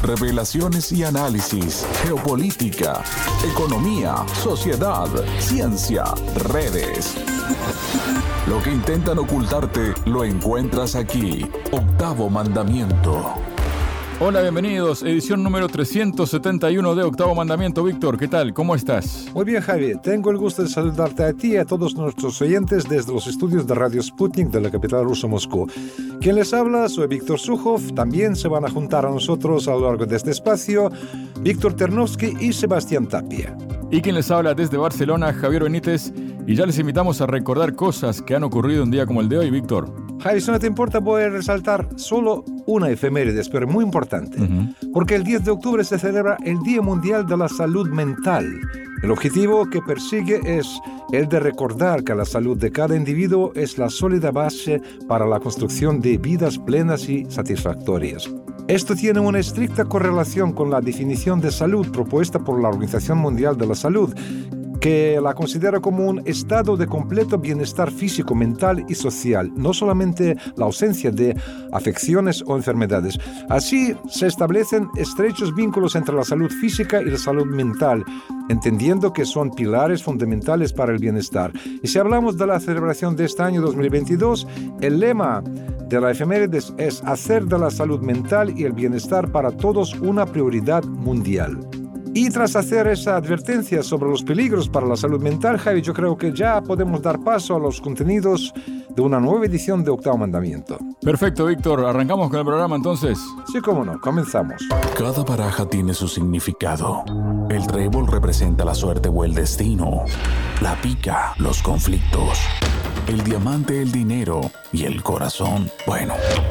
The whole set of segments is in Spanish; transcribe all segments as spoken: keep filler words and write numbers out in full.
Revelaciones y análisis, geopolítica, economía, sociedad, ciencia, redes. Lo que intentan ocultarte lo encuentras aquí. Octavo Mandamiento. Hola, bienvenidos. Edición número trescientos setenta y uno de Octavo Mandamiento. Víctor, ¿qué tal? ¿Cómo estás? Muy bien, Javi. Tengo el gusto de saludarte a ti y a todos nuestros oyentes desde los estudios de Radio Sputnik de la capital rusa, Moscú. Quien les habla, soy Víctor Sukhov. También se van a juntar a nosotros a lo largo de este espacio Víctor Ternovsky y Sebastián Tapia. Y quien les habla desde Barcelona, Javier Benítez. Y ya les invitamos a recordar cosas que han ocurrido un día como el de hoy, Víctor. Javi, si no te importa, voy a resaltar solo una efeméride, pero muy importante. Uh-huh. Porque el diez de octubre se celebra el Día Mundial de la Salud Mental. El objetivo que persigue es el de recordar que la salud de cada individuo es la sólida base para la construcción de vidas plenas y satisfactorias. Esto tiene una estricta correlación con la definición de salud propuesta por la Organización Mundial de la Salud, que la considera como un estado de completo bienestar físico, mental y social, no solamente la ausencia de afecciones o enfermedades. Así se establecen estrechos vínculos entre la salud física y la salud mental, entendiendo que son pilares fundamentales para el bienestar. Y si hablamos de la celebración de este año dos mil veintidós, el lema de la efeméride es hacer de la salud mental y el bienestar para todos una prioridad mundial. Y tras hacer esa advertencia sobre los peligros para la salud mental, Javi, yo creo que ya podemos dar paso a los contenidos de una nueva edición de Octavo Mandamiento. Perfecto, Víctor. ¿Arrancamos con el programa entonces? Sí, cómo no. Comenzamos. Cada baraja tiene su significado. El trébol representa la suerte o el destino. La pica, los conflictos. El diamante, el dinero. Y el corazón, bueno,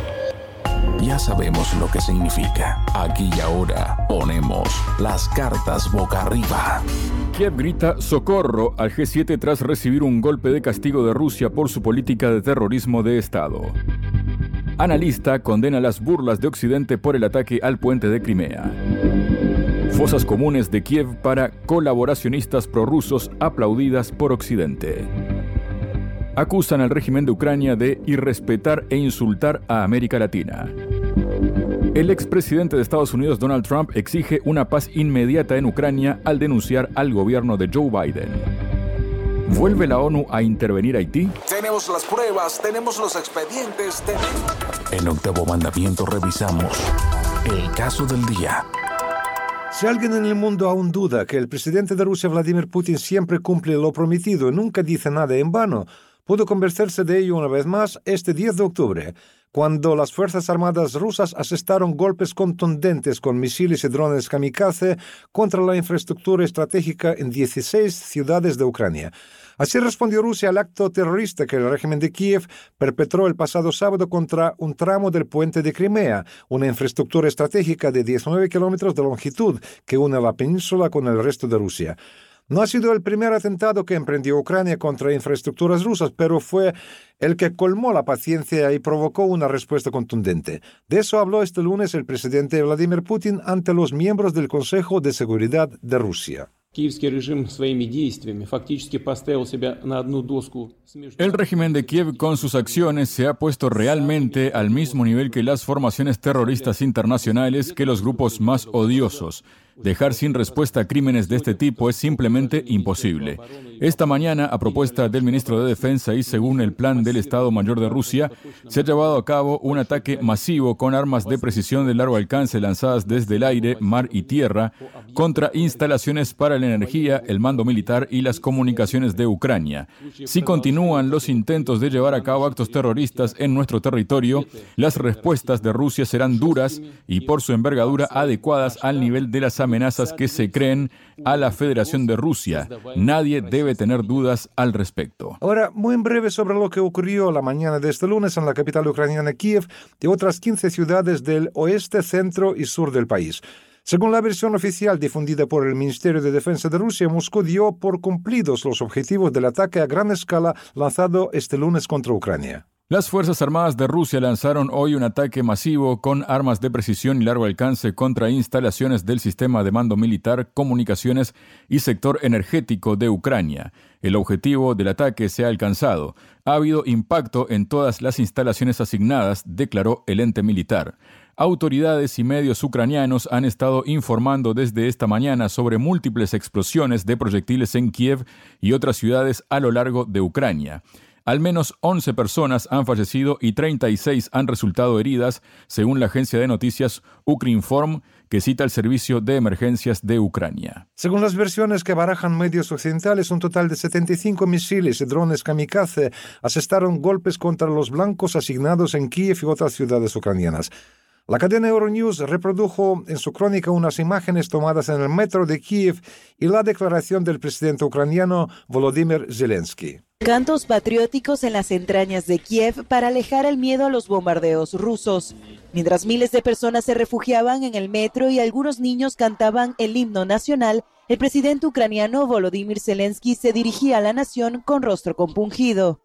ya sabemos lo que significa. Aquí y ahora ponemos las cartas boca arriba. Kiev grita socorro al G siete tras recibir un golpe de castigo de Rusia por su política de terrorismo de Estado. Analista condena las burlas de Occidente por el ataque al puente de Crimea. Fosas comunes de Kiev para colaboracionistas prorrusos aplaudidas por Occidente. Acusan al régimen de Ucrania de irrespetar e insultar a América Latina. El expresidente de Estados Unidos, Donald Trump, exige una paz inmediata en Ucrania al denunciar al gobierno de Joe Biden. ¿Vuelve la ONU a intervenir Haití? Tenemos las pruebas, tenemos los expedientes. Tenemos... En Octavo Mandamiento revisamos el caso del día. Si alguien en el mundo aún duda que el presidente de Rusia, Vladimir Putin, siempre cumple lo prometido y nunca dice nada en vano, pudo convencerse de ello una vez más este diez de octubre, cuando las Fuerzas Armadas rusas asestaron golpes contundentes con misiles y drones kamikaze contra la infraestructura estratégica en dieciséis ciudades de Ucrania. Así respondió Rusia al acto terrorista que el régimen de Kiev perpetró el pasado sábado contra un tramo del puente de Crimea, una infraestructura estratégica de diecinueve kilómetros de longitud que une la península con el resto de Rusia. No ha sido el primer atentado que emprendió Ucrania contra infraestructuras rusas, pero fue el que colmó la paciencia y provocó una respuesta contundente. De eso habló este lunes el presidente Vladimir Putin ante los miembros del Consejo de Seguridad de Rusia. El régimen de Kiev con sus acciones se ha puesto realmente al mismo nivel que las formaciones terroristas internacionales, que los grupos más odiosos. Dejar sin respuesta a crímenes de este tipo es simplemente imposible. Esta mañana, a propuesta del ministro de Defensa y según el plan del Estado Mayor de Rusia, se ha llevado a cabo un ataque masivo con armas de precisión de largo alcance lanzadas desde el aire, mar y tierra contra instalaciones para la energía, el mando militar y las comunicaciones de Ucrania. Si continúan los intentos de llevar a cabo actos terroristas en nuestro territorio, las respuestas de Rusia serán duras y por su envergadura adecuadas al nivel de las amenazas que se creen a la Federación de Rusia. Nadie debe tener dudas al respecto. Ahora, muy en breve sobre lo que ocurrió la mañana de este lunes en la capital ucraniana Kiev y otras quince ciudades del oeste, centro y sur del país. Según la versión oficial difundida por el Ministerio de Defensa de Rusia, Moscú dio por cumplidos los objetivos del ataque a gran escala lanzado este lunes contra Ucrania. Las Fuerzas Armadas de Rusia lanzaron hoy un ataque masivo con armas de precisión y largo alcance contra instalaciones del sistema de mando militar, comunicaciones y sector energético de Ucrania. El objetivo del ataque se ha alcanzado. Ha habido impacto en todas las instalaciones asignadas, declaró el ente militar. Autoridades y medios ucranianos han estado informando desde esta mañana sobre múltiples explosiones de proyectiles en Kiev y otras ciudades a lo largo de Ucrania. Al menos once personas han fallecido y treinta y seis han resultado heridas, según la agencia de noticias Ukrinform, que cita el Servicio de Emergencias de Ucrania. Según las versiones que barajan medios occidentales, un total de setenta y cinco misiles y drones kamikaze asestaron golpes contra los blancos asignados en Kiev y otras ciudades ucranianas. La cadena Euronews reprodujo en su crónica unas imágenes tomadas en el metro de Kiev y la declaración del presidente ucraniano Volodymyr Zelensky. Cantos patrióticos en las entrañas de Kiev para alejar el miedo a los bombardeos rusos. Mientras miles de personas se refugiaban en el metro y algunos niños cantaban el himno nacional, el presidente ucraniano Volodymyr Zelensky se dirigía a la nación con rostro compungido.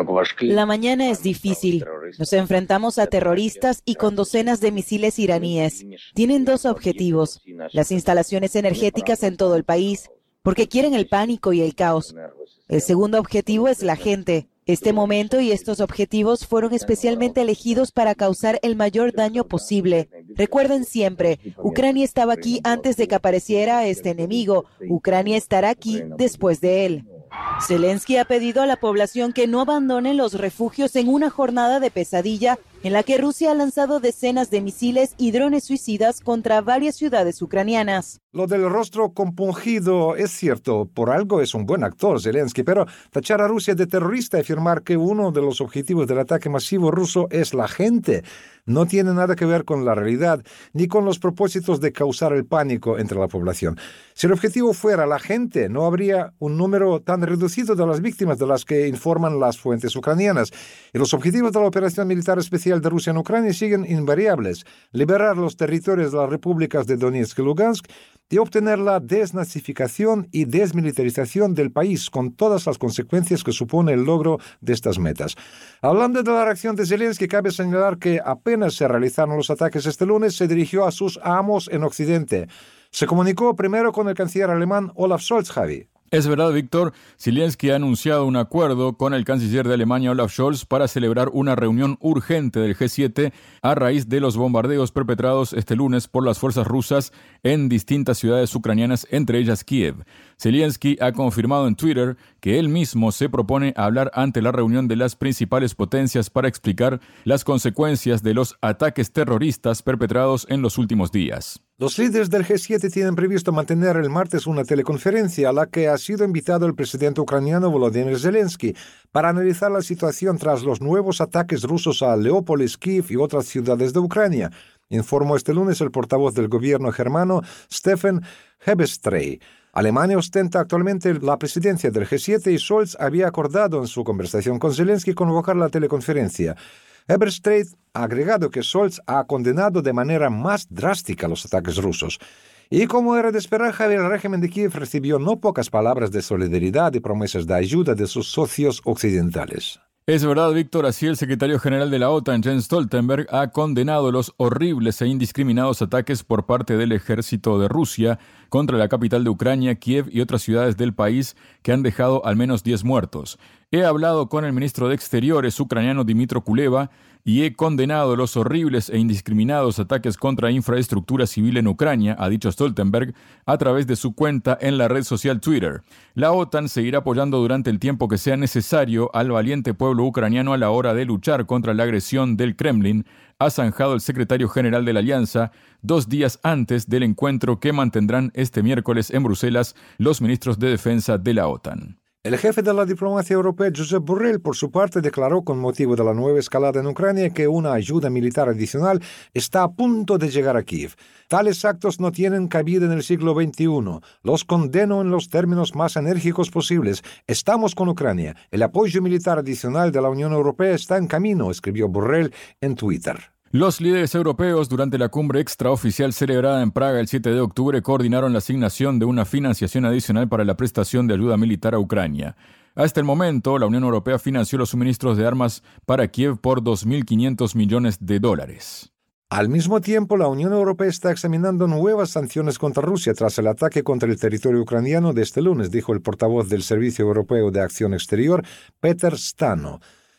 La mañana es difícil. Nos enfrentamos a terroristas y con docenas de misiles iraníes. Tienen dos objetivos: las instalaciones energéticas en todo el país, porque quieren el pánico y el caos. El segundo objetivo es la gente. Este momento y estos objetivos fueron especialmente elegidos para causar el mayor daño posible. Recuerden siempre, Ucrania estaba aquí antes de que apareciera este enemigo. Ucrania estará aquí después de él. Zelensky ha pedido a la población que no abandone los refugios en una jornada de pesadilla en la que Rusia ha lanzado decenas de misiles y drones suicidas contra varias ciudades ucranianas. Lo del rostro compungido es cierto, por algo es un buen actor Zelensky, pero tachar a Rusia de terrorista y afirmar que uno de los objetivos del ataque masivo ruso es la gente no tiene nada que ver con la realidad ni con los propósitos de causar el pánico entre la población. Si el objetivo fuera la gente, no habría un número tan reducido de las víctimas de las que informan las fuentes ucranianas. Y los objetivos de la operación militar especial de Rusia en Ucrania siguen invariables: liberar los territorios de las repúblicas de Donetsk y Lugansk y obtener la desnazificación y desmilitarización del país, con todas las consecuencias que supone el logro de estas metas. Hablando de la reacción de Zelensky, cabe señalar que apenas se realizaron los ataques este lunes, se dirigió a sus amos en Occidente. Se comunicó primero con el canciller alemán Olaf Scholz, Javi. Es verdad, Víctor. Zelensky ha anunciado un acuerdo con el canciller de Alemania, Olaf Scholz, para celebrar una reunión urgente del G siete a raíz de los bombardeos perpetrados este lunes por las fuerzas rusas en distintas ciudades ucranianas, entre ellas Kiev. Zelensky ha confirmado en Twitter que él mismo se propone hablar ante la reunión de las principales potencias para explicar las consecuencias de los ataques terroristas perpetrados en los últimos días. Los líderes del G siete tienen previsto mantener el martes una teleconferencia a la que ha sido invitado el presidente ucraniano Volodymyr Zelensky para analizar la situación tras los nuevos ataques rusos a Leópolis, Kiev y otras ciudades de Ucrania, informó este lunes el portavoz del gobierno germano, Stefan Hebestrey. Alemania ostenta actualmente la presidencia del G siete y Scholz había acordado en su conversación con Zelensky convocar la teleconferencia. Hebestrey ha agregado que Scholz ha condenado de manera más drástica los ataques rusos. Y como era de esperar, Javier, el régimen de Kiev recibió no pocas palabras de solidaridad y promesas de ayuda de sus socios occidentales. Es verdad, Víctor, así el secretario general de la OTAN, Jens Stoltenberg, ha condenado los horribles e indiscriminados ataques por parte del ejército de Rusia contra la capital de Ucrania, Kiev y otras ciudades del país, que han dejado al menos diez muertos. He hablado con el ministro de Exteriores ucraniano Dmytro Kuleba y he condenado los horribles e indiscriminados ataques contra infraestructura civil en Ucrania, ha dicho Stoltenberg a través de su cuenta en la red social Twitter. La OTAN seguirá apoyando durante el tiempo que sea necesario al valiente pueblo ucraniano a la hora de luchar contra la agresión del Kremlin, ha zanjado el secretario general de la Alianza dos días antes del encuentro que mantendrán este miércoles en Bruselas los ministros de defensa de la OTAN. El jefe de la diplomacia europea, Josep Borrell, por su parte, declaró con motivo de la nueva escalada en Ucrania que una ayuda militar adicional está a punto de llegar a Kiev. Tales actos no tienen cabida en el siglo veintiuno. Los condeno en los términos más enérgicos posibles. Estamos con Ucrania. El apoyo militar adicional de la Unión Europea está en camino, escribió Borrell en Twitter. Los líderes europeos, durante la cumbre extraoficial celebrada en Praga el siete de octubre, coordinaron la asignación de una financiación adicional para la prestación de ayuda militar a Ucrania. Hasta el momento, la Unión Europea financió los suministros de armas para Kiev por dos mil quinientos millones de dólares. Al mismo tiempo, la Unión Europea está examinando nuevas sanciones contra Rusia tras el ataque contra el territorio ucraniano de este lunes, dijo el portavoz del Servicio Europeo de Acción Exterior, Peter Stano.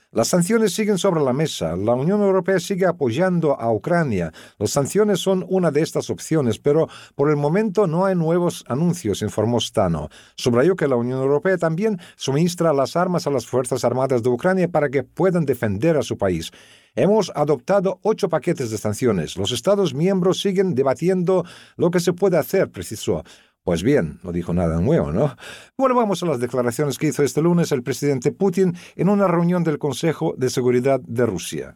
Las sanciones siguen sobre la mesa. La Unión Europea sigue apoyando a Ucrania. Las sanciones son una de estas opciones, pero por el momento no hay nuevos anuncios, informó Stano. Subrayó que la Unión Europea también suministra las armas a las Fuerzas Armadas de Ucrania para que puedan defender a su país. Hemos adoptado ocho paquetes de sanciones. Los Estados miembros siguen debatiendo lo que se puede hacer, precisó. Pues bien, no dijo nada nuevo, ¿no? Bueno, vamos a las declaraciones que hizo este lunes el presidente Putin en una reunión del Consejo de Seguridad de Rusia.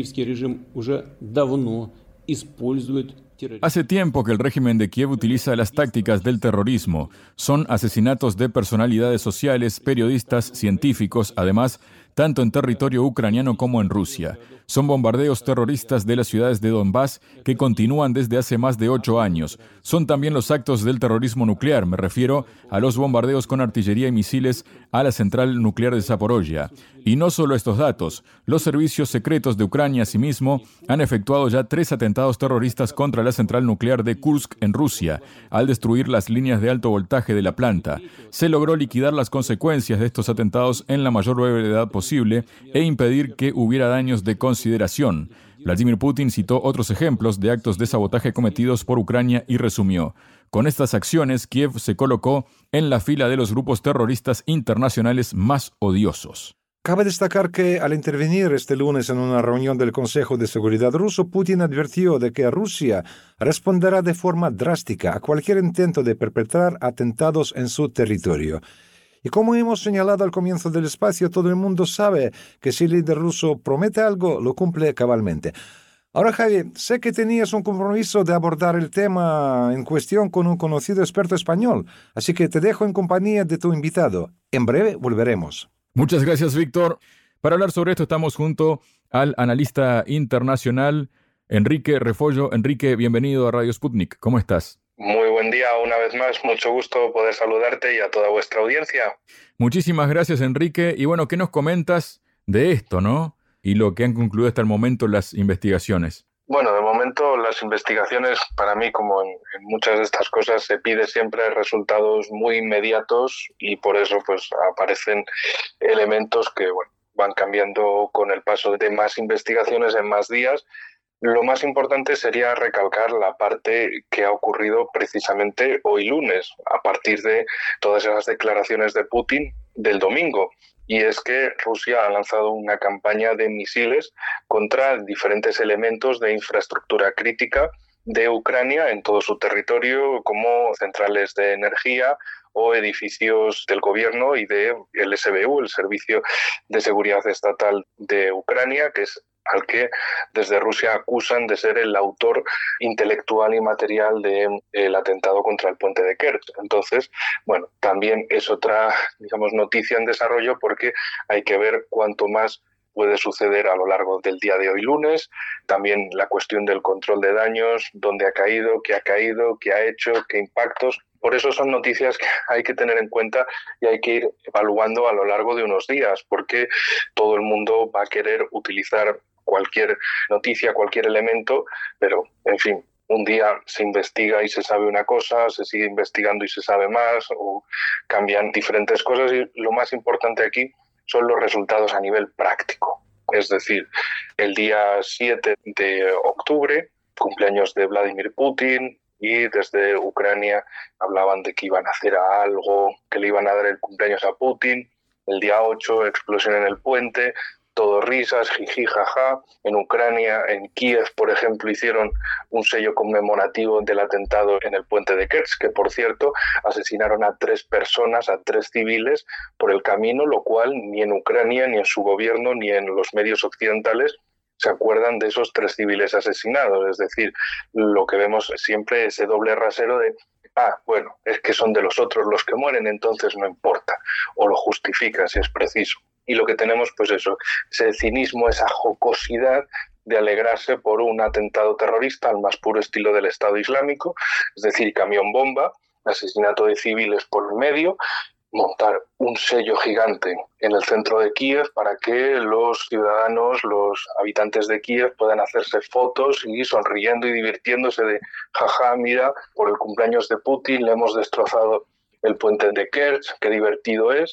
Hace tiempo que el régimen de Kiev utiliza las tácticas del terrorismo. Son asesinatos de personalidades sociales, periodistas, científicos, además, tanto en territorio ucraniano como en Rusia. Son bombardeos terroristas de las ciudades de Donbass que continúan desde hace más de ocho años. Son también los actos del terrorismo nuclear, me refiero a los bombardeos con artillería y misiles a la central nuclear de Zaporozhia. Y no solo estos datos, los servicios secretos de Ucrania asimismo han efectuado ya tres atentados terroristas contra la central nuclear de Kursk en Rusia, al destruir las líneas de alto voltaje de la planta. Se logró liquidar las consecuencias de estos atentados en la mayor brevedad posible e impedir que hubiera daños de consideración. Vladimir Putin citó otros ejemplos de actos de sabotaje cometidos por Ucrania y resumió: con estas acciones, Kiev se colocó en la fila de los grupos terroristas internacionales más odiosos. Cabe destacar que al intervenir este lunes en una reunión del Consejo de Seguridad ruso, Putin advirtió de que Rusia responderá de forma drástica a cualquier intento de perpetrar atentados en su territorio. Y como hemos señalado al comienzo del espacio, todo el mundo sabe que si el líder ruso promete algo, lo cumple cabalmente. Ahora, Javier, sé que tenías un compromiso de abordar el tema en cuestión con un conocido experto español, así que te dejo en compañía de tu invitado. En breve volveremos. Muchas gracias, Víctor. Para hablar sobre esto estamos junto al analista internacional Enrique Refollo. Enrique, bienvenido a Radio Sputnik. ¿Cómo estás? Muy buen día una vez más. Mucho gusto poder saludarte y a toda vuestra audiencia. Muchísimas gracias, Enrique. Y bueno, ¿qué nos comentas de esto, no? Y lo que han concluido hasta el momento las investigaciones. Bueno, de momento las investigaciones, para mí, como en, en muchas de estas cosas, se pide siempre resultados muy inmediatos y por eso pues aparecen elementos que bueno, van cambiando con el paso de más investigaciones en más días. Lo más importante sería recalcar la parte que ha ocurrido precisamente hoy lunes, a partir de todas esas declaraciones de Putin del domingo. Y es que Rusia ha lanzado una campaña de misiles contra diferentes elementos de infraestructura crítica de Ucrania en todo su territorio, como centrales de energía o edificios del gobierno y del S B U, el Servicio de Seguridad Estatal de Ucrania, que es al que desde Rusia acusan de ser el autor intelectual y material del atentado contra el puente de Kerch. Entonces, bueno, también es otra, digamos, noticia en desarrollo porque hay que ver cuánto más puede suceder a lo largo del día de hoy lunes. También la cuestión del control de daños, dónde ha caído, qué ha caído, qué ha hecho, qué impactos. Por eso son noticias que hay que tener en cuenta y hay que ir evaluando a lo largo de unos días, porque todo el mundo va a querer utilizar cualquier noticia, cualquier elemento, pero, en fin, un día se investiga y se sabe una cosa, se sigue investigando y se sabe más, o cambian diferentes cosas, y lo más importante aquí son los resultados a nivel práctico. Es decir, el día siete de octubre, cumpleaños de Vladimir Putin, y desde Ucrania hablaban de que iban a hacer algo, que le iban a dar el cumpleaños a Putin. El día ocho, explosión en el puente, todo risas, jiji, jaja. En Ucrania, en Kiev, por ejemplo, hicieron un sello conmemorativo del atentado en el puente de Kerch, que, por cierto, asesinaron a tres personas, a tres civiles, por el camino, lo cual ni en Ucrania, ni en su gobierno, ni en los medios occidentales se acuerdan de esos tres civiles asesinados. Es decir, lo que vemos siempre es ese doble rasero de ah, bueno, es que son de los otros los que mueren, entonces no importa, o lo justifican si es preciso. Y lo que tenemos, pues eso, ese cinismo, esa jocosidad de alegrarse por un atentado terrorista al más puro estilo del Estado Islámico, es decir, camión bomba, asesinato de civiles por medio, montar un sello gigante en el centro de Kiev para que los ciudadanos, los habitantes de Kiev puedan hacerse fotos y sonriendo y divirtiéndose de jaja, mira, por el cumpleaños de Putin le hemos destrozado el puente de Kerch, qué divertido es.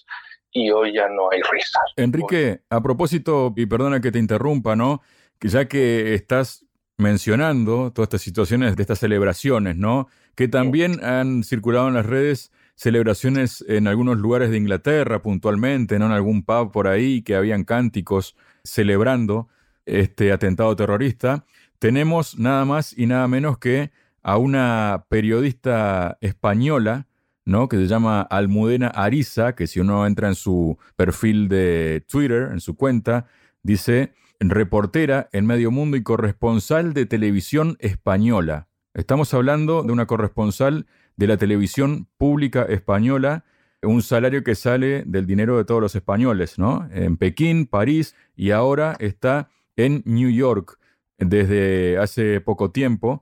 y hoy ya no hay risas. Enrique, a propósito, y perdona que te interrumpa, ¿no? Que ya que estás mencionando todas estas situaciones de estas celebraciones, ¿no? Que también han circulado en las redes celebraciones en algunos lugares de Inglaterra puntualmente, ¿no? En algún pub por ahí, que habían cánticos celebrando este atentado terrorista. Tenemos nada más y nada menos que a una periodista española, ¿no? Que se llama Almudena Ariza, que si uno entra en su perfil de Twitter, en su cuenta, dice reportera en Medio Mundo y corresponsal de televisión española. Estamos hablando de una corresponsal de la televisión pública española, un salario que sale del dinero de todos los españoles, ¿no? En Pekín, París, y ahora está en New York desde hace poco tiempo,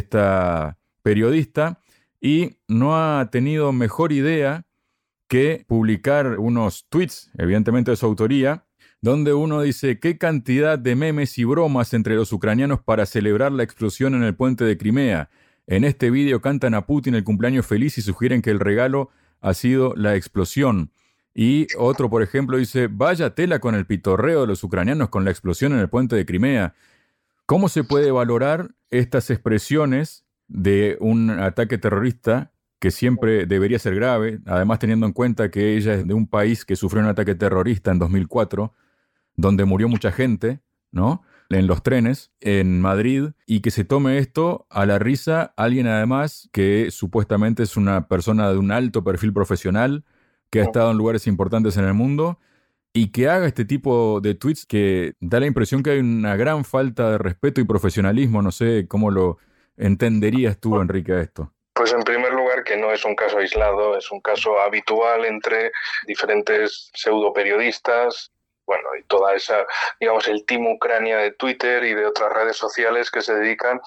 esta periodista, y no ha tenido mejor idea que publicar unos tweets, evidentemente de su autoría, donde uno dice qué cantidad de memes y bromas entre los ucranianos para celebrar la explosión en el puente de Crimea. En este vídeo cantan a Putin el cumpleaños feliz y sugieren que el regalo ha sido la explosión. Y otro, por ejemplo, dice, vaya tela con el pitorreo de los ucranianos con la explosión en el puente de Crimea. ¿Cómo se puede valorar estas expresiones de un ataque terrorista que siempre debería ser grave, además teniendo en cuenta que ella es de un país que sufrió un ataque terrorista en dos mil cuatro, donde murió mucha gente, ¿no? En los trenes, en Madrid, y que se tome esto a la risa alguien además que supuestamente es una persona de un alto perfil profesional, que ha estado en lugares importantes en el mundo, y que haga este tipo de tweets que da la impresión que hay una gran falta de respeto y profesionalismo. No sé cómo lo entenderías tú, Enrique, a esto. Pues en primer lugar que no es un caso aislado, es un caso habitual entre diferentes pseudoperiodistas, bueno, y toda esa, digamos, el team Ucrania de Twitter y de otras redes sociales que se dedican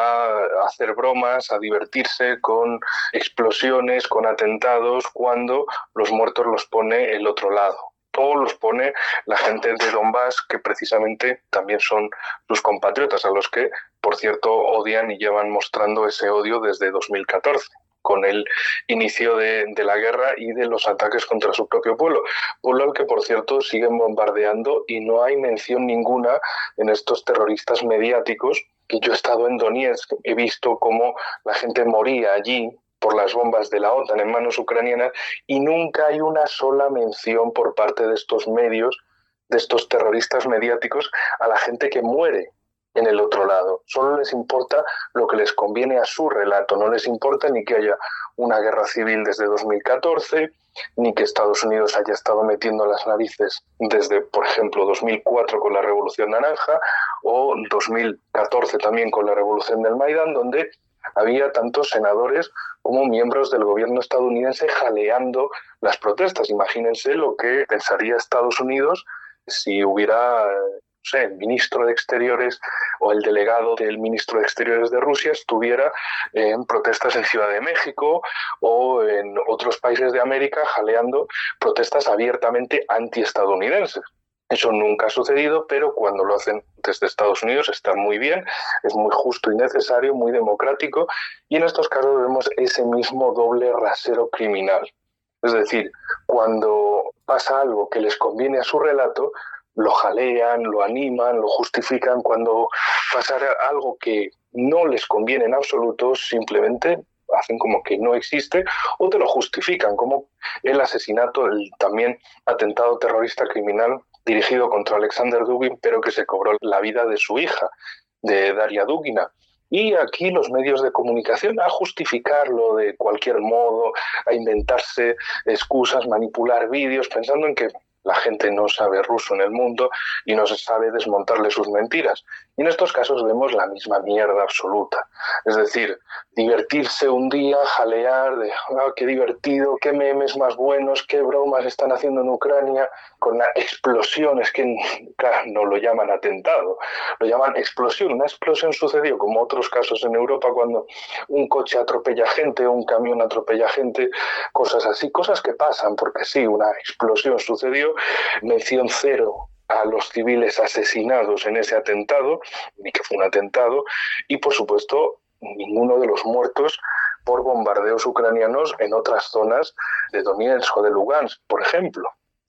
a hacer bromas, a divertirse con explosiones, con atentados, cuando los muertos los pone el otro lado. O los pone la gente de Donbass, que precisamente también son sus compatriotas, a los que, por cierto, odian y llevan mostrando ese odio desde dos mil catorce, con el inicio de, de la guerra y de los ataques contra su propio pueblo. Pueblo al que, por cierto, siguen bombardeando y no hay mención ninguna en estos terroristas mediáticos. Que yo he estado en Donetsk, he visto cómo la gente moría allí por las bombas de la OTAN en manos ucranianas, y nunca hay una sola mención por parte de estos medios, de estos terroristas mediáticos, a la gente que muere en el otro lado. Solo les importa lo que les conviene a su relato, no les importa ni que haya una guerra civil desde dos mil catorce, ni que Estados Unidos haya estado metiendo las narices desde, por ejemplo, dos mil cuatro con la Revolución Naranja, o dos mil catorce también con la Revolución del Maidán, donde había tantos senadores como miembros del gobierno estadounidense jaleando las protestas. Imagínense lo que pensaría Estados Unidos si hubiera, no sé, el ministro de Exteriores o el delegado del ministro de Exteriores de Rusia estuviera en protestas en Ciudad de México o en otros países de América jaleando protestas abiertamente antiestadounidenses. Eso nunca ha sucedido, pero cuando lo hacen desde Estados Unidos está muy bien, es muy justo y necesario, muy democrático, y en estos casos vemos ese mismo doble rasero criminal. Es decir, cuando pasa algo que les conviene a su relato, lo jalean, lo animan, lo justifican. Cuando pasa algo que no les conviene en absoluto, simplemente hacen como que no existe o te lo justifican, como el asesinato, el también atentado terrorista criminal dirigido contra Alexander Dugin, pero que se cobró la vida de su hija, de Daria Dugina. Y aquí los medios de comunicación a justificarlo de cualquier modo, a inventarse excusas, manipular vídeos, pensando en que la gente no sabe ruso en el mundo y no se sabe desmontarle sus mentiras. Y en estos casos vemos la misma mierda absoluta. Es decir, divertirse un día, jalear, de ah, qué divertido, qué memes más buenos, qué bromas están haciendo en Ucrania, con la explosión, es que claro, no lo llaman atentado, lo llaman explosión. Una explosión sucedió, como otros casos en Europa, cuando un coche atropella gente, un camión atropella gente, cosas así, cosas que pasan, porque sí, una explosión sucedió, mención cero a los civiles asesinados en ese atentado, ni que fue un atentado, y por supuesto ninguno de los muertos por bombardeos ucranianos en otras zonas de Donetsk o de Lugansk, por ejemplo.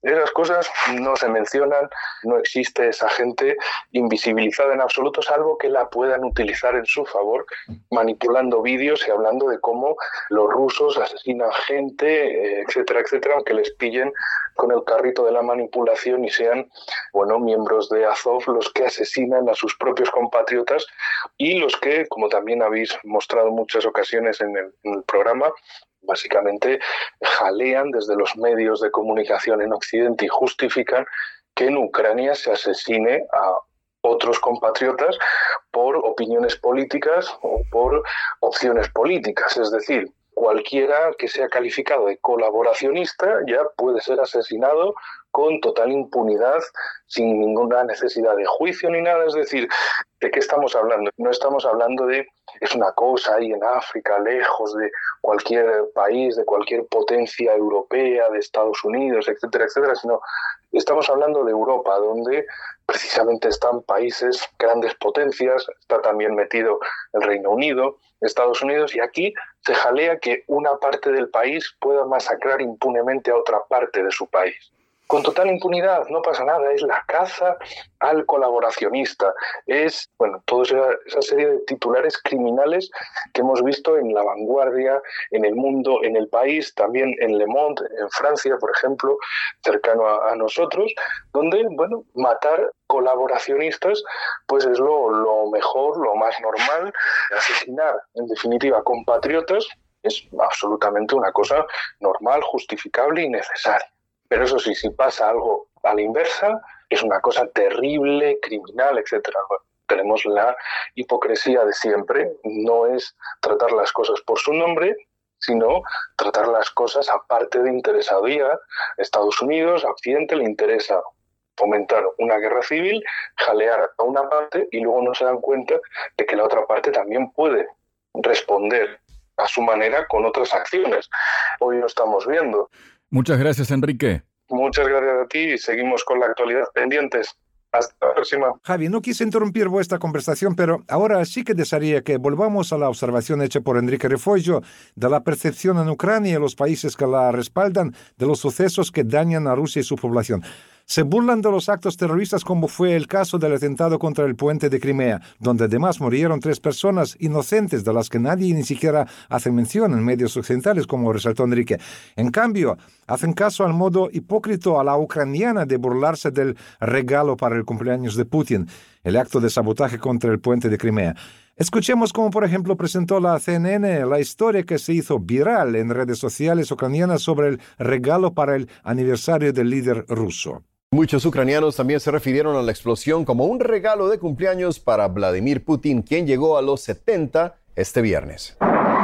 Esas cosas no se mencionan, no existe esa gente invisibilizada en absoluto, salvo que la puedan utilizar en su favor, manipulando vídeos y hablando de cómo los rusos asesinan gente, etcétera, etcétera, aunque les pillen con el carrito de la manipulación y sean, bueno, miembros de Azov los que asesinan a sus propios compatriotas y los que, como también habéis mostrado en muchas ocasiones en el, en el programa, básicamente jalean desde los medios de comunicación en Occidente y justifican que en Ucrania se asesine a otros compatriotas por opiniones políticas o por opciones políticas. Es decir, cualquiera que sea calificado de colaboracionista ya puede ser asesinado con total impunidad, sin ninguna necesidad de juicio ni nada. Es decir, ¿de qué estamos hablando? No estamos hablando de es una cosa ahí en África, lejos de cualquier país, de cualquier potencia europea, de Estados Unidos, etcétera, etcétera, sino estamos hablando de Europa, donde precisamente están países, grandes potencias, está también metido el Reino Unido, Estados Unidos, y aquí se jalea que una parte del país pueda masacrar impunemente a otra parte de su país. Con total impunidad, no pasa nada, es la caza al colaboracionista, es, bueno, toda esa, esa serie de titulares criminales que hemos visto en La Vanguardia, en El Mundo, en El País, también en Le Monde, en Francia, por ejemplo, cercano a, a nosotros, donde, bueno, matar colaboracionistas pues es lo, lo mejor, lo más normal. Asesinar, en definitiva, compatriotas es absolutamente una cosa normal, justificable y necesaria. Pero eso sí, si pasa algo a la inversa, es una cosa terrible, criminal, etcétera. Bueno, tenemos la hipocresía de siempre. No es tratar las cosas por su nombre, sino tratar las cosas aparte de interesadía. A Estados Unidos, a Occidente, le interesa fomentar una guerra civil, jalear a una parte y luego no se dan cuenta de que la otra parte también puede responder a su manera con otras acciones. Hoy lo estamos viendo. Muchas gracias, Enrique. Muchas gracias a ti y seguimos con la actualidad pendientes. Hasta la próxima. Javi, no quise interrumpir vuestra conversación, pero ahora sí que desearía que volvamos a la observación hecha por Enrique Refollo de la percepción en Ucrania y los países que la respaldan de los sucesos que dañan a Rusia y su población. Se burlan de los actos terroristas como fue el caso del atentado contra el puente de Crimea, donde además murieron tres personas inocentes de las que nadie ni siquiera hace mención en medios occidentales, como resaltó Enrique. En cambio, hacen caso al modo hipócrita a la ucraniana de burlarse del regalo para el cumpleaños de Putin, el acto de sabotaje contra el puente de Crimea. Escuchemos cómo, por ejemplo, presentó la C N N la historia que se hizo viral en redes sociales ucranianas sobre el regalo para el aniversario del líder ruso. Muchos ucranianos también se refirieron a la explosión como un regalo de cumpleaños para Vladimir Putin, quien llegó a los setenta este viernes.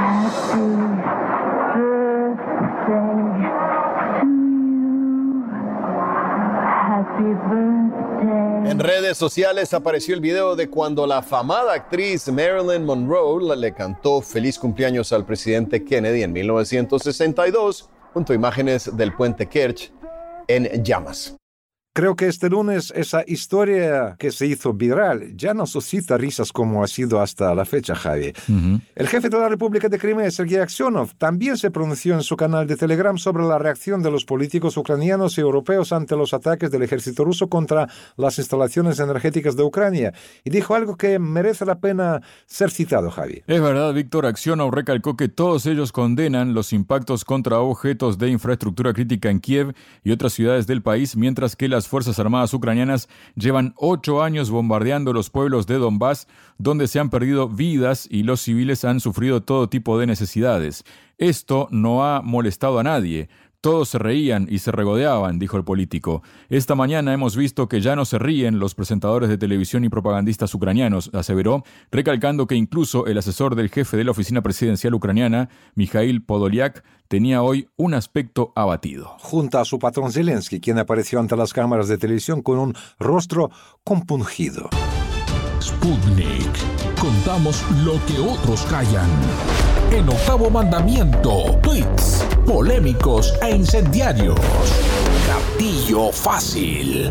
En redes sociales apareció el video de cuando la afamada actriz Marilyn Monroe le cantó feliz cumpleaños al presidente Kennedy en mil novecientos sesenta y dos, junto a imágenes del puente Kerch en llamas. Creo que este lunes esa historia que se hizo viral ya no suscita risas como ha sido hasta la fecha, Javi. Uh-huh. El jefe de la República de Crimea, Sergei Aksionov, también se pronunció en su canal de Telegram sobre la reacción de los políticos ucranianos y europeos ante los ataques del ejército ruso contra las instalaciones energéticas de Ucrania y dijo algo que merece la pena ser citado, Javi. Es verdad, Víctor. Aksionov recalcó que todos ellos condenan los impactos contra objetos de infraestructura crítica en Kiev y otras ciudades del país, mientras que las Fuerzas Armadas ucranianas llevan ocho años bombardeando los pueblos de Donbass, donde se han perdido vidas y los civiles han sufrido todo tipo de necesidades. Esto no ha molestado a nadie. Todos se reían y se regodeaban, dijo el político. Esta mañana hemos visto que ya no se ríen los presentadores de televisión y propagandistas ucranianos, aseveró, recalcando que incluso el asesor del jefe de la oficina presidencial ucraniana, Mikhail Podolyak, tenía hoy un aspecto abatido. Junto a su patrón Zelensky, quien apareció ante las cámaras de televisión con un rostro compungido. Sputnik. Contamos lo que otros callan. El octavo mandamiento. Tweets polémicos e incendiarios. Gatillo fácil.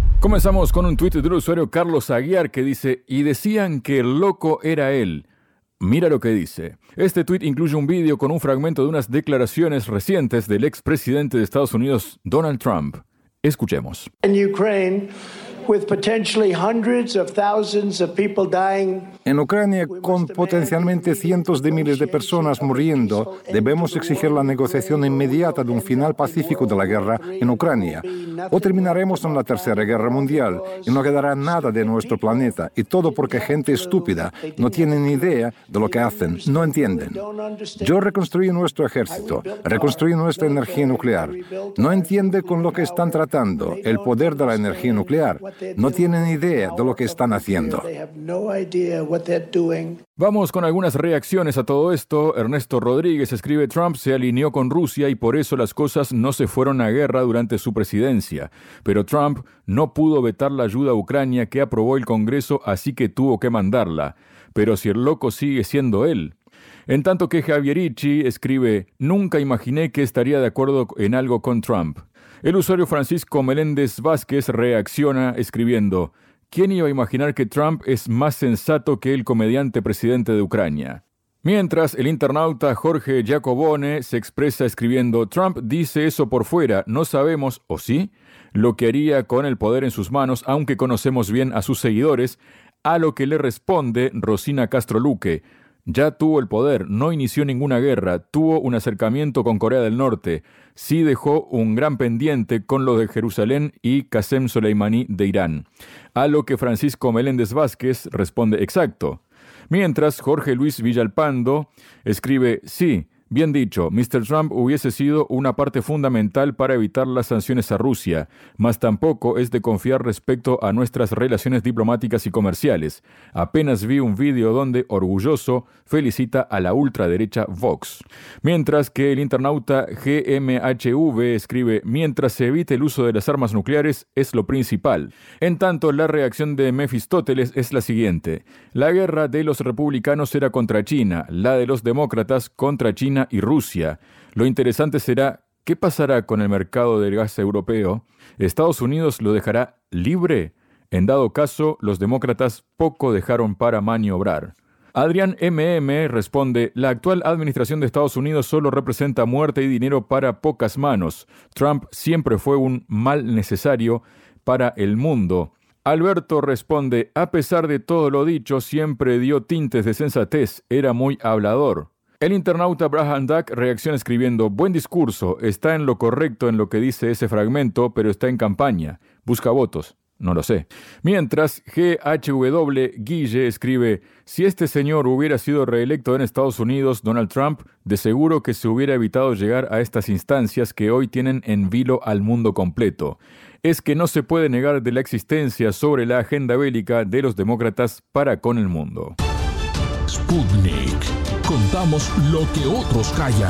Comenzamos con un tuit del usuario Carlos Aguiar que dice: y decían que el loco era él. Mira lo que dice. Este tuit incluye un vídeo con un fragmento de unas declaraciones recientes del expresidente de Estados Unidos, Donald Trump. Escuchemos. En Ucrania, En Ucrania, con potencialmente cientos de miles de personas muriendo, debemos exigir la negociación inmediata de un final pacífico de la guerra en Ucrania. O terminaremos en la Tercera Guerra Mundial y no quedará nada de nuestro planeta. Y todo porque gente estúpida no tiene ni idea de lo que hacen, no entienden. Yo reconstruí nuestro ejército, reconstruí nuestra energía nuclear. No entiende con lo que están tratando, el poder de la energía nuclear. No tienen idea de lo que están haciendo. Vamos con algunas reacciones a todo esto. Ernesto Rodríguez escribe: Trump se alineó con Rusia y por eso las cosas no se fueron a guerra durante su presidencia. Pero Trump no pudo vetar la ayuda a Ucrania que aprobó el Congreso, así que tuvo que mandarla. Pero si el loco sigue siendo él. En tanto que Javierichi escribe: nunca imaginé que estaría de acuerdo en algo con Trump. El usuario Francisco Meléndez Vázquez reacciona escribiendo: ¿quién iba a imaginar que Trump es más sensato que el comediante presidente de Ucrania? Mientras, el internauta Jorge Giacobone se expresa escribiendo: Trump dice eso por fuera, no sabemos, ¿o sí?, lo que haría con el poder en sus manos, aunque conocemos bien a sus seguidores, a lo que le responde Rosina Castro Luque: ya tuvo el poder, no inició ninguna guerra, tuvo un acercamiento con Corea del Norte, sí dejó un gran pendiente con lo de Jerusalén y Qasem Soleimani de Irán. A lo que Francisco Meléndez Vázquez responde: exacto. Mientras, Jorge Luis Villalpando escribe: sí, bien dicho, mister Trump hubiese sido una parte fundamental para evitar las sanciones a Rusia, mas tampoco es de confiar respecto a nuestras relaciones diplomáticas y comerciales. Apenas vi un vídeo donde, orgulloso, felicita a la ultraderecha Vox. Mientras que el internauta G M H V escribe: mientras se evite el uso de las armas nucleares es lo principal. En tanto, la reacción de Mefistóteles es la siguiente: la guerra de los republicanos era contra China, la de los demócratas contra China y Rusia. Lo interesante será, ¿qué pasará con el mercado del gas europeo? ¿Estados Unidos lo dejará libre? En dado caso, los demócratas poco dejaron para maniobrar. Adrián M M responde: la actual administración de Estados Unidos solo representa muerte y dinero para pocas manos. Trump siempre fue un mal necesario para el mundo. Alberto responde: a pesar de todo lo dicho, siempre dio tintes de sensatez, era muy hablador. El internauta Braham Duck reacciona escribiendo: buen discurso, está en lo correcto en lo que dice ese fragmento, pero está en campaña. Busca votos. No lo sé. Mientras, G H W Guille escribe: si este señor hubiera sido reelecto en Estados Unidos, Donald Trump, de seguro que se hubiera evitado llegar a estas instancias que hoy tienen en vilo al mundo completo. Es que no se puede negar de la existencia sobre la agenda bélica de los demócratas para con el mundo. Sputnik. Contamos lo que otros callan.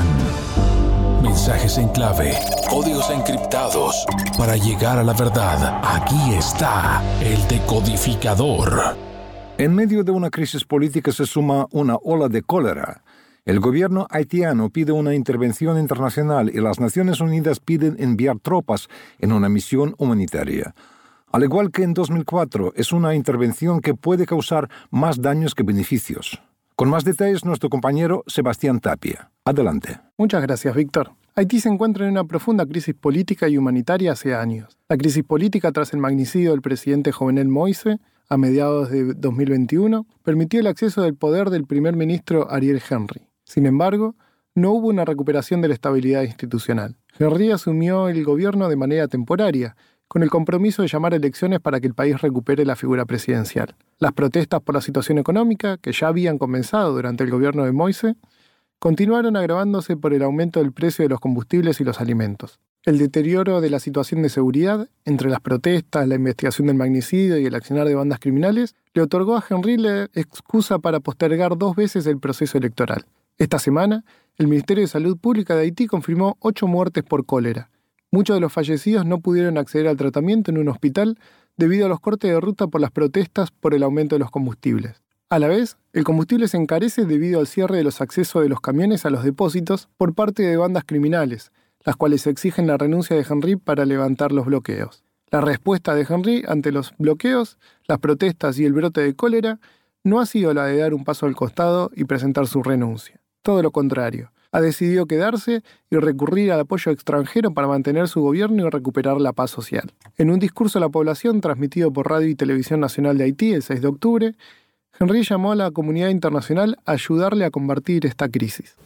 Mensajes en clave, códigos encriptados. Para llegar a la verdad, aquí está el decodificador. En medio de una crisis política se suma una ola de cólera. El gobierno haitiano pide una intervención internacional y las Naciones Unidas piden enviar tropas en una misión humanitaria. Al igual que en dos mil cuatro, es una intervención que puede causar más daños que beneficios. Con más detalles, nuestro compañero Sebastián Tapia. Adelante. Muchas gracias, Víctor. Haití se encuentra en una profunda crisis política y humanitaria hace años. La crisis política tras el magnicidio del presidente Jovenel Moïse, a mediados de dos mil veintiuno, permitió el acceso del poder del primer ministro Ariel Henry. Sin embargo, no hubo una recuperación de la estabilidad institucional. Henry asumió el gobierno de manera temporaria, con el compromiso de llamar a elecciones para que el país recupere la figura presidencial. Las protestas por la situación económica, que ya habían comenzado durante el gobierno de Moïse, continuaron agravándose por el aumento del precio de los combustibles y los alimentos. El deterioro de la situación de seguridad, entre las protestas, la investigación del magnicidio y el accionar de bandas criminales, le otorgó a Henry la excusa para postergar dos veces el proceso electoral. Esta semana, el Ministerio de Salud Pública de Haití confirmó ocho muertes por cólera. Muchos de los fallecidos no pudieron acceder al tratamiento en un hospital debido a los cortes de ruta por las protestas por el aumento de los combustibles. A la vez, el combustible se encarece debido al cierre de los accesos de los camiones a los depósitos por parte de bandas criminales, las cuales exigen la renuncia de Henry para levantar los bloqueos. La respuesta de Henry ante los bloqueos, las protestas y el brote de cólera no ha sido la de dar un paso al costado y presentar su renuncia. Todo lo contrario. Ha decidido quedarse y recurrir al apoyo extranjero para mantener su gobierno y recuperar la paz social. En un discurso a la población transmitido por Radio y Televisión Nacional de Haití el seis de octubre, Henry llamó a la comunidad internacional a ayudarle a combatir esta crisis.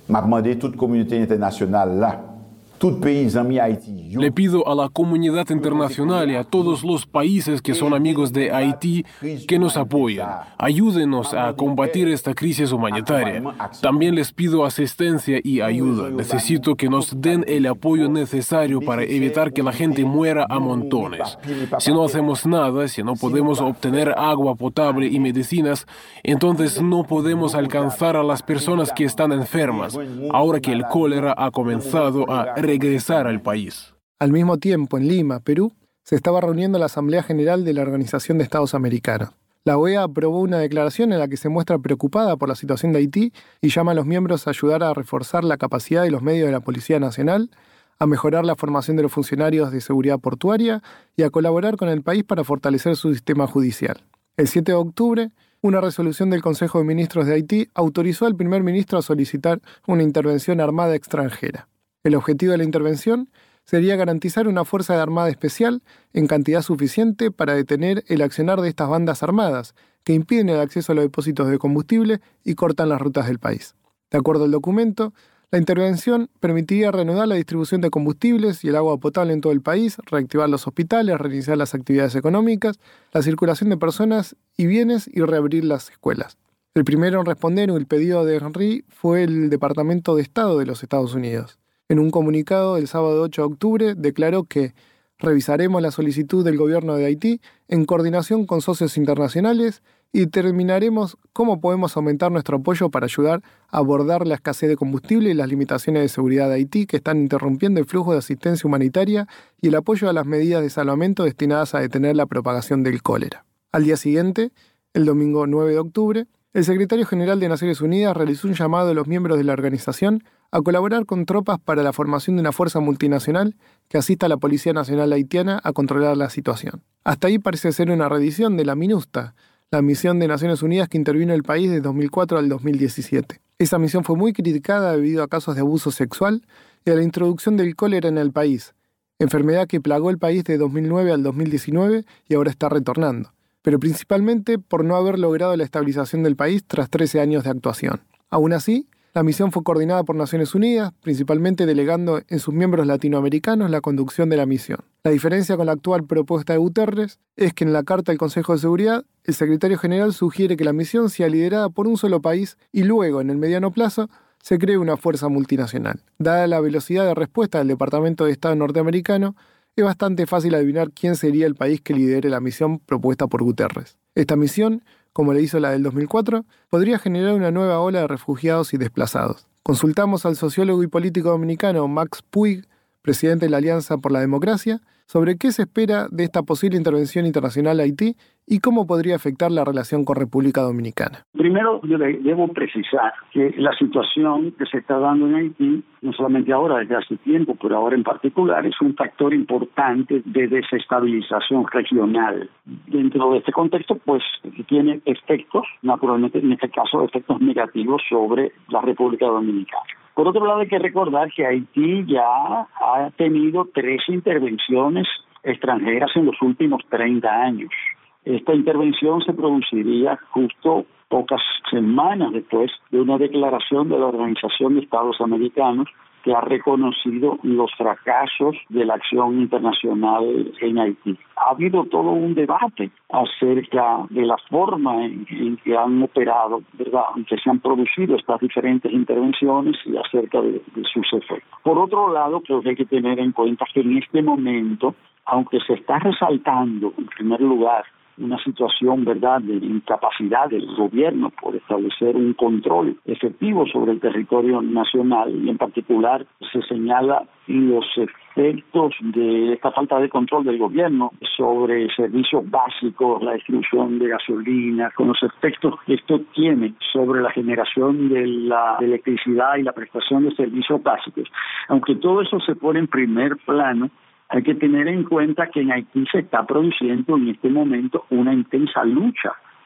Le pido a la comunidad internacional y a todos los países que son amigos de Haití que nos apoyen. Ayúdenos a combatir esta crisis humanitaria. También les pido asistencia y ayuda. Necesito que nos den el apoyo necesario para evitar que la gente muera a montones. Si no hacemos nada, si no podemos obtener agua potable y medicinas, entonces no podemos alcanzar a las personas que están enfermas, ahora que el cólera ha comenzado a regresar al país. Al mismo tiempo, en Lima, Perú, se estaba reuniendo la Asamblea General de la Organización de Estados Americanos. La O E A aprobó una declaración en la que se muestra preocupada por la situación de Haití y llama a los miembros a ayudar a reforzar la capacidad y los medios de la Policía Nacional, a mejorar la formación de los funcionarios de seguridad portuaria y a colaborar con el país para fortalecer su sistema judicial. El siete de octubre, una resolución del Consejo de Ministros de Haití autorizó al primer ministro a solicitar una intervención armada extranjera. El objetivo de la intervención sería garantizar una fuerza de armada especial en cantidad suficiente para detener el accionar de estas bandas armadas que impiden el acceso a los depósitos de combustible y cortan las rutas del país. De acuerdo al documento, la intervención permitiría reanudar la distribución de combustibles y el agua potable en todo el país, reactivar los hospitales, reiniciar las actividades económicas, la circulación de personas y bienes y reabrir las escuelas. El primero en responder el pedido de Henry fue el Departamento de Estado de los Estados Unidos. En un comunicado el sábado ocho de octubre declaró que revisaremos la solicitud del gobierno de Haití en coordinación con socios internacionales y determinaremos cómo podemos aumentar nuestro apoyo para ayudar a abordar la escasez de combustible y las limitaciones de seguridad de Haití que están interrumpiendo el flujo de asistencia humanitaria y el apoyo a las medidas de salvamento destinadas a detener la propagación del cólera. Al día siguiente, el domingo nueve de octubre, el secretario general de Naciones Unidas realizó un llamado a los miembros de la organización a colaborar con tropas para la formación de una fuerza multinacional que asista a la Policía Nacional Haitiana a controlar la situación. Hasta ahí parece ser una reedición de la MINUSTA, la misión de Naciones Unidas que intervino en el país de dos mil cuatro al dos mil diecisiete. Esa misión fue muy criticada debido a casos de abuso sexual y a la introducción del cólera en el país, enfermedad que plagó el país de dos mil nueve al dos mil diecinueve y ahora está retornando, pero principalmente por no haber logrado la estabilización del país tras trece años de actuación. Aún así, la misión fue coordinada por Naciones Unidas, principalmente delegando en sus miembros latinoamericanos la conducción de la misión. La diferencia con la actual propuesta de Guterres es que en la Carta del Consejo de Seguridad, el secretario general sugiere que la misión sea liderada por un solo país y luego, en el mediano plazo, se cree una fuerza multinacional. Dada la velocidad de respuesta del Departamento de Estado norteamericano, es bastante fácil adivinar quién sería el país que lidere la misión propuesta por Guterres. Esta misión, como le hizo la del dos mil cuatro, podría generar una nueva ola de refugiados y desplazados. Consultamos al sociólogo y político dominicano Max Puig, presidente de la Alianza por la Democracia, sobre qué se espera de esta posible intervención internacional a Haití y cómo podría afectar la relación con República Dominicana. Primero, yo debo precisar que la situación que se está dando en Haití, no solamente ahora, desde hace tiempo, pero ahora en particular, es un factor importante de desestabilización regional. Dentro de este contexto, pues, tiene efectos, naturalmente, en este caso, efectos negativos sobre la República Dominicana. Por otro lado, hay que recordar que Haití ya ha tenido tres intervenciones extranjeras en los últimos treinta años. Esta intervención se produciría justo pocas semanas después de una declaración de la Organización de Estados Americanos que ha reconocido los fracasos de la acción internacional en Haití. Ha habido todo un debate acerca de la forma en, en que han operado, ¿verdad?, en que se han producido estas diferentes intervenciones y acerca de, de sus efectos. Por otro lado, creo que hay que tener en cuenta que en este momento, aunque se está resaltando, en primer lugar, una situación, ¿verdad?, de incapacidad del gobierno por establecer un control efectivo sobre el territorio nacional, y en particular se señala los efectos de esta falta de control del gobierno sobre servicios básicos, la distribución de gasolina, con los efectos que esto tiene sobre la generación de la electricidad y la prestación de servicios básicos. Aunque todo eso se pone en primer plano, hay que tener en cuenta que en Haití se está produciendo en este momento una intensa lucha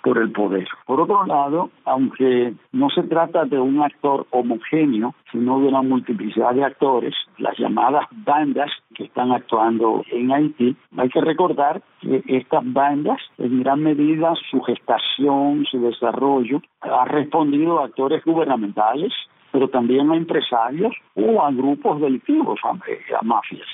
por el poder. Por otro lado, aunque no se trata de un actor homogéneo, sino de una multiplicidad de actores, las llamadas bandas que están actuando en Haití, hay que recordar que estas bandas, en gran medida, su gestación, su desarrollo, ha respondido a actores gubernamentales, pero también a empresarios o a grupos delictivos, a, a mafias.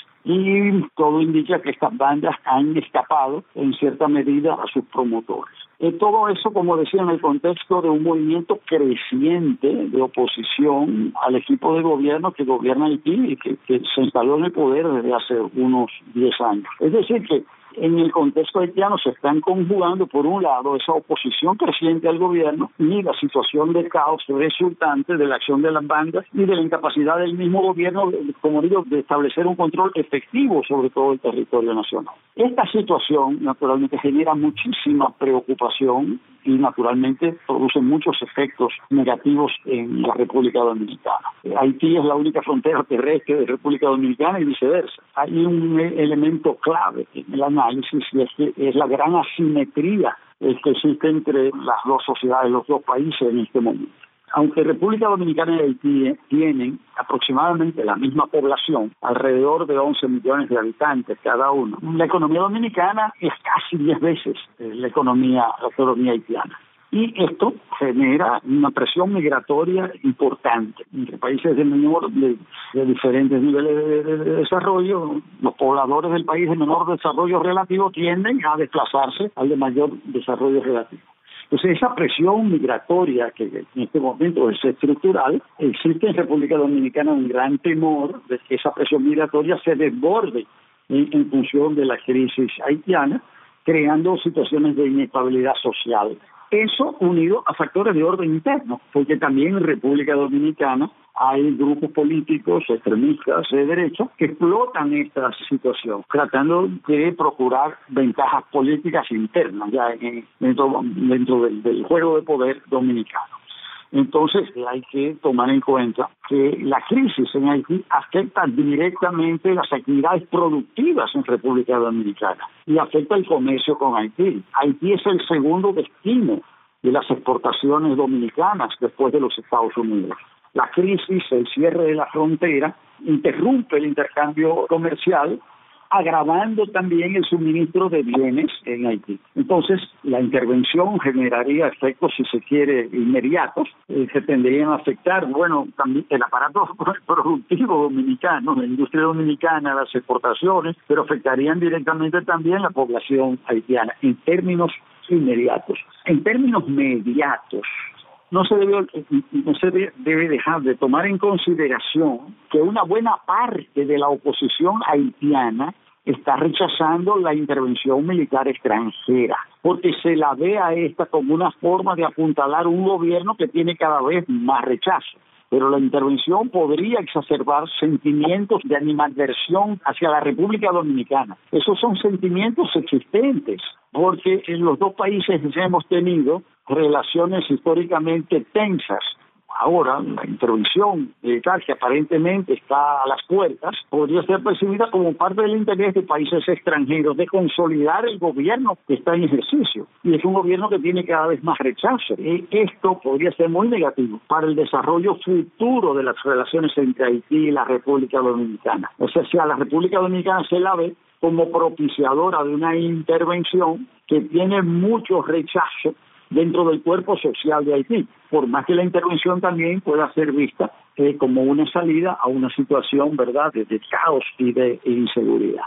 Y todo indica que estas bandas han escapado en cierta medida a sus promotores. Eh, todo eso, como decía, en el contexto de un movimiento creciente de oposición al equipo de gobierno que gobierna Haití y que, que se instaló en el poder desde hace unos diez años. Es decir, que en el contexto haitiano se están conjugando, por un lado, esa oposición creciente al gobierno y la situación de caos resultante de la acción de las bandas y de la incapacidad del mismo gobierno, como digo, de establecer un control efectivo sobre todo el territorio nacional. Esta situación, naturalmente, genera muchísima preocupación y, naturalmente, produce muchos efectos negativos en la República Dominicana. Haití es la única frontera terrestre de República Dominicana y viceversa. Hay un elemento clave en el análisis y es que es la gran asimetría que existe entre las dos sociedades, los dos países en este momento. Aunque República Dominicana y Haití tienen aproximadamente la misma población, alrededor de once millones de habitantes cada uno, la economía dominicana es casi diez veces la economía, la economía haitiana. Y esto genera una presión migratoria importante entre países de menor, de, de diferentes niveles de, de, de desarrollo. Los pobladores del país de menor desarrollo relativo tienden a desplazarse al de mayor desarrollo relativo. Entonces, esa presión migratoria, que en este momento es estructural, existe en República Dominicana un gran temor de que esa presión migratoria se desborde en, en función de la crisis haitiana, creando situaciones de inestabilidad social. Eso unido a factores de orden interno, porque también en República Dominicana hay grupos políticos extremistas de derecha que explotan esta situación, tratando de procurar ventajas políticas internas ya en, dentro, dentro del, del juego de poder dominicano. Entonces hay que tomar en cuenta que la crisis en Haití afecta directamente las actividades productivas en República Dominicana y afecta el comercio con Haití. Haití es el segundo destino de las exportaciones dominicanas después de los Estados Unidos. La crisis, el cierre de la frontera, interrumpe el intercambio comercial, agravando también el suministro de bienes en Haití. Entonces, la intervención generaría efectos, si se quiere, inmediatos, eh, que tendrían a afectar, bueno, también el aparato productivo dominicano, la industria dominicana, las exportaciones, pero afectarían directamente también la población haitiana en términos inmediatos. En términos mediatos, No se, debe, no se debe dejar de tomar en consideración que una buena parte de la oposición haitiana está rechazando la intervención militar extranjera, porque se la ve a esta como una forma de apuntalar un gobierno que tiene cada vez más rechazo. Pero la intervención podría exacerbar sentimientos de animadversión hacia la República Dominicana. Esos son sentimientos existentes, porque en los dos países hemos tenido relaciones históricamente tensas. Ahora, la intervención militar que aparentemente está a las puertas podría ser percibida como parte del interés de países extranjeros de consolidar el gobierno que está en ejercicio. Y es un gobierno que tiene cada vez más rechazo. Y esto podría ser muy negativo para el desarrollo futuro de las relaciones entre Haití y la República Dominicana. O sea, si a la República Dominicana se la ve como propiciadora de una intervención que tiene mucho rechazo dentro del cuerpo social de Haití, por más que la intervención también pueda ser vista eh, como una salida a una situación, ¿verdad?, de, de caos y de inseguridad.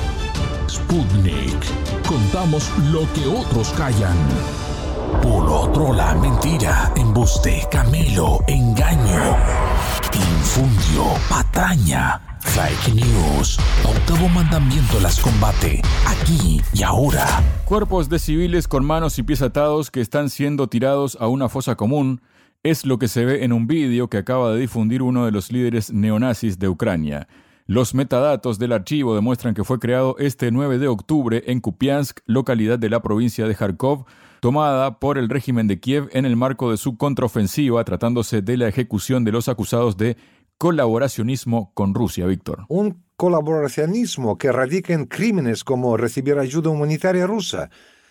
Sputnik. Contamos lo que otros callan. Por otro, la mentira, embuste, camelo, engaño, infundio, patraña, fake news. Octavo mandamiento las combate, aquí y ahora. Cuerpos de civiles con manos y pies atados que están siendo tirados a una fosa común es lo que se ve en un vídeo que acaba de difundir uno de los líderes neonazis de Ucrania. Los metadatos del archivo demuestran que fue creado este nueve de octubre en Kupiansk, localidad de la provincia de Kharkov, tomada por el régimen de Kiev en el marco de su contraofensiva, tratándose de la ejecución de los acusados de colaboracionismo con Rusia, Víctor. Un colaboracionismo que radica en crímenes como recibir ayuda humanitaria rusa,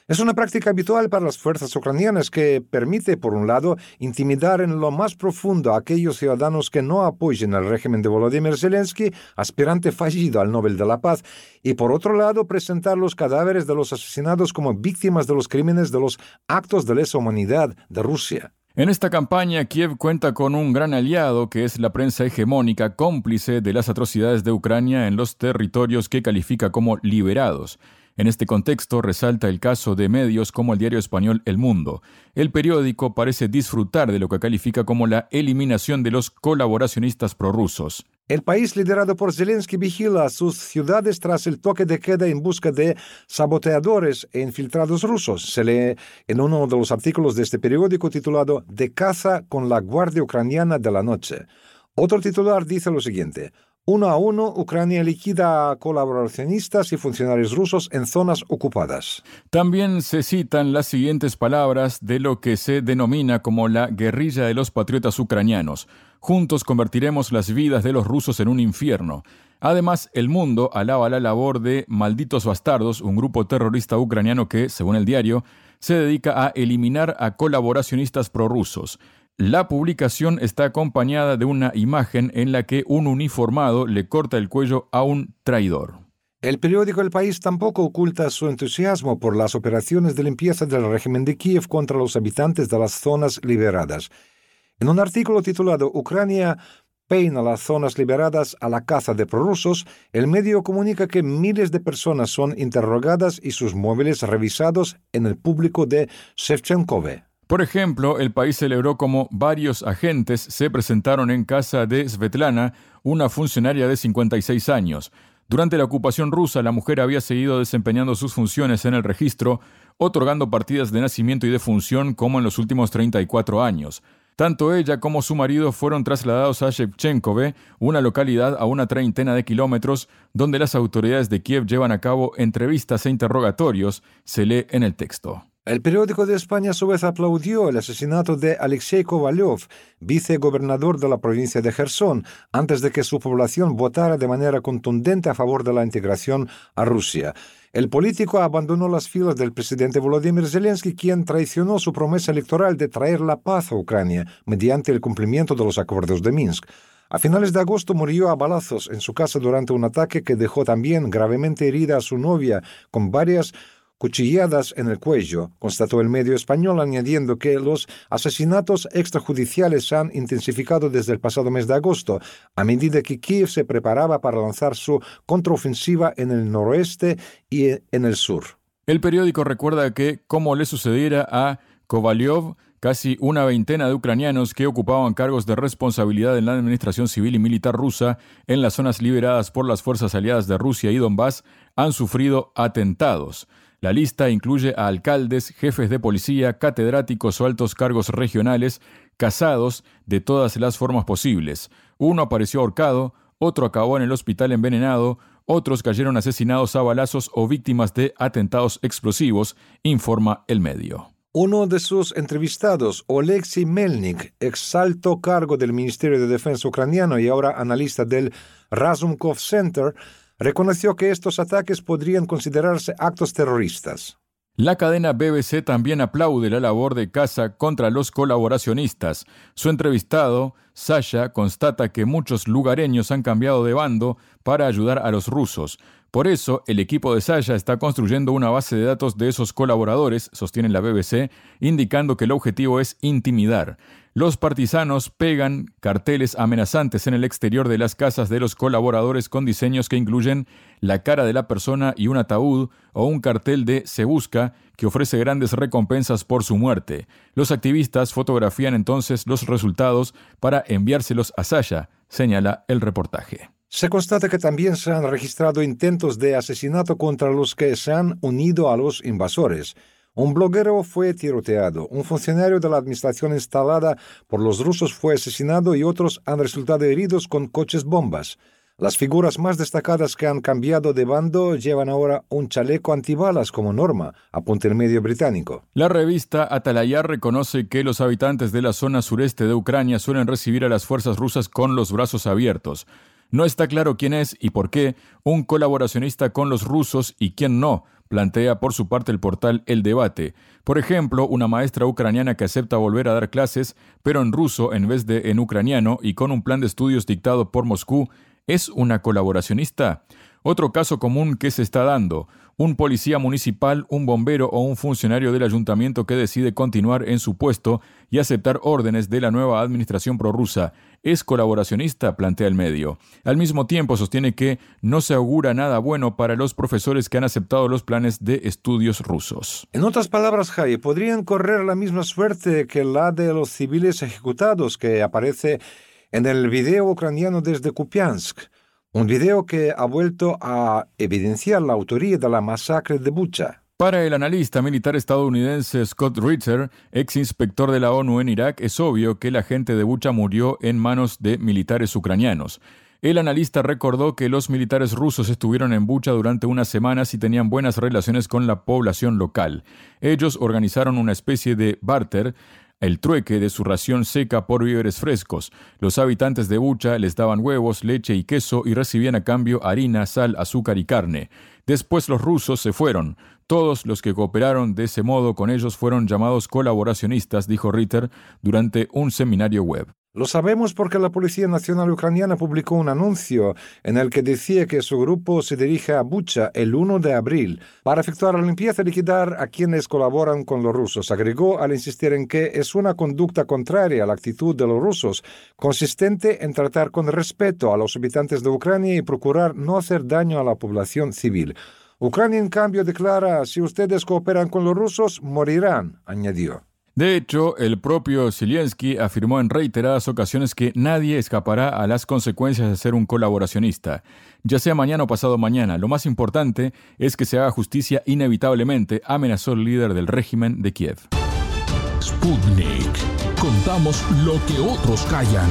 Es una práctica habitual para las fuerzas ucranianas que permite, por un lado, intimidar en lo más profundo a aquellos ciudadanos que no apoyen al régimen de Volodymyr Zelensky, aspirante fallido al Nobel de la Paz, y por otro lado, presentar los cadáveres de los asesinados como víctimas de los crímenes de los actos de lesa humanidad de Rusia. En esta campaña, Kiev cuenta con un gran aliado que es la prensa hegemónica, cómplice de las atrocidades de Ucrania en los territorios que califica como liberados. En este contexto resalta el caso de medios como el diario español El Mundo. El periódico parece disfrutar de lo que califica como la eliminación de los colaboracionistas prorrusos. El país liderado por Zelensky vigila sus ciudades tras el toque de queda en busca de saboteadores e infiltrados rusos. Se lee en uno de los artículos de este periódico titulado «De caza con la Guardia Ucraniana de la Noche». Otro titular dice lo siguiente: Uno a uno, Ucrania liquida a colaboracionistas y funcionarios rusos en zonas ocupadas. También se citan las siguientes palabras de lo que se denomina como la guerrilla de los patriotas ucranianos. Juntos convertiremos las vidas de los rusos en un infierno. Además, El Mundo alaba la labor de Malditos Bastardos, un grupo terrorista ucraniano que, según el diario, se dedica a eliminar a colaboracionistas prorrusos. La publicación está acompañada de una imagen en la que un uniformado le corta el cuello a un traidor. El periódico El País tampoco oculta su entusiasmo por las operaciones de limpieza del régimen de Kiev contra los habitantes de las zonas liberadas. En un artículo titulado «Ucrania peina las zonas liberadas a la caza de prorrusos», el medio comunica que miles de personas son interrogadas y sus móviles revisados en el público de Shevchenkove. Por ejemplo, El País celebró cómo varios agentes se presentaron en casa de Svetlana, una funcionaria de cincuenta y seis años. Durante la ocupación rusa, la mujer había seguido desempeñando sus funciones en el registro, otorgando partidas de nacimiento y de función como en los últimos treinta y cuatro años. Tanto ella como su marido fueron trasladados a Shevchenkove, una localidad a una treintena de kilómetros, donde las autoridades de Kiev llevan a cabo entrevistas e interrogatorios, se lee en el texto. El periódico de España a su vez aplaudió el asesinato de Alexei Kovalyov, vicegobernador de la provincia de Jersón, antes de que su población votara de manera contundente a favor de la integración a Rusia. El político abandonó las filas del presidente Volodymyr Zelensky, quien traicionó su promesa electoral de traer la paz a Ucrania mediante el cumplimiento de los acuerdos de Minsk. A finales de agosto murió a balazos en su casa durante un ataque que dejó también gravemente herida a su novia con varias cuchilladas en el cuello, constató el medio español, añadiendo que los asesinatos extrajudiciales se han intensificado desde el pasado mes de agosto, a medida que Kiev se preparaba para lanzar su contraofensiva en el noroeste y en el sur. El periódico recuerda que, como le sucediera a Kovalyov, casi una veintena de ucranianos que ocupaban cargos de responsabilidad en la administración civil y militar rusa en las zonas liberadas por las fuerzas aliadas de Rusia y Donbass han sufrido atentados. La lista incluye a alcaldes, jefes de policía, catedráticos o altos cargos regionales, casados de todas las formas posibles. Uno apareció ahorcado, otro acabó en el hospital envenenado, otros cayeron asesinados a balazos o víctimas de atentados explosivos, informa el medio. Uno de sus entrevistados, Oleksiy Melnik, ex alto cargo del Ministerio de Defensa ucraniano y ahora analista del Razumkov Center, reconoció que estos ataques podrían considerarse actos terroristas. La cadena B B C también aplaude la labor de caza contra los colaboracionistas. Su entrevistado, Sasha, constata que muchos lugareños han cambiado de bando para ayudar a los rusos. Por eso, el equipo de Sasha está construyendo una base de datos de esos colaboradores, sostiene la B B C, indicando que el objetivo es intimidar. Los partisanos pegan carteles amenazantes en el exterior de las casas de los colaboradores con diseños que incluyen la cara de la persona y un ataúd o un cartel de «Se busca» que ofrece grandes recompensas por su muerte. Los activistas fotografían entonces los resultados para enviárselos a Sasha, señala el reportaje. Se constata que también se han registrado intentos de asesinato contra los que se han unido a los invasores. Un bloguero fue tiroteado, un funcionario de la administración instalada por los rusos fue asesinado y otros han resultado heridos con coches bombas. Las figuras más destacadas que han cambiado de bando llevan ahora un chaleco antibalas como norma, apunta el medio británico. La revista Atalaya reconoce que los habitantes de la zona sureste de Ucrania suelen recibir a las fuerzas rusas con los brazos abiertos. No está claro quién es y por qué un colaboracionista con los rusos y quién no, plantea por su parte el portal El Debate. Por ejemplo, una maestra ucraniana que acepta volver a dar clases, pero en ruso en vez de en ucraniano y con un plan de estudios dictado por Moscú, ¿es una colaboracionista? Otro caso común que se está dando: un policía municipal, un bombero o un funcionario del ayuntamiento que decide continuar en su puesto y aceptar órdenes de la nueva administración prorrusa. ¿Es colaboracionista?, plantea el medio. Al mismo tiempo sostiene que no se augura nada bueno para los profesores que han aceptado los planes de estudios rusos. En otras palabras, Jai, podrían correr la misma suerte que la de los civiles ejecutados que aparece en el video ucraniano desde Kupiansk. Un video que ha vuelto a evidenciar la autoría de la masacre de Bucha. Para el analista militar estadounidense Scott Ritter, ex inspector de la ONU en Irak, es obvio que la gente de Bucha murió en manos de militares ucranianos. El analista recordó que los militares rusos estuvieron en Bucha durante unas semanas y tenían buenas relaciones con la población local. Ellos organizaron una especie de barter, el trueque de su ración seca por víveres frescos. Los habitantes de Bucha les daban huevos, leche y queso y recibían a cambio harina, sal, azúcar y carne. Después los rusos se fueron. Todos los que cooperaron de ese modo con ellos fueron llamados colaboracionistas, dijo Ritter durante un seminario web. Lo sabemos porque la Policía Nacional Ucraniana publicó un anuncio en el que decía que su grupo se dirige a Bucha el primero de abril para efectuar la limpieza y liquidar a quienes colaboran con los rusos. Agregó al insistir en que es una conducta contraria a la actitud de los rusos, consistente en tratar con respeto a los habitantes de Ucrania y procurar no hacer daño a la población civil. Ucrania, en cambio, declara: si ustedes cooperan con los rusos, morirán, añadió. De hecho, el propio Zelensky afirmó en reiteradas ocasiones que nadie escapará a las consecuencias de ser un colaboracionista. Ya sea mañana o pasado mañana, lo más importante es que se haga justicia inevitablemente, amenazó el líder del régimen de Kiev. Sputnik. Contamos lo que otros callan.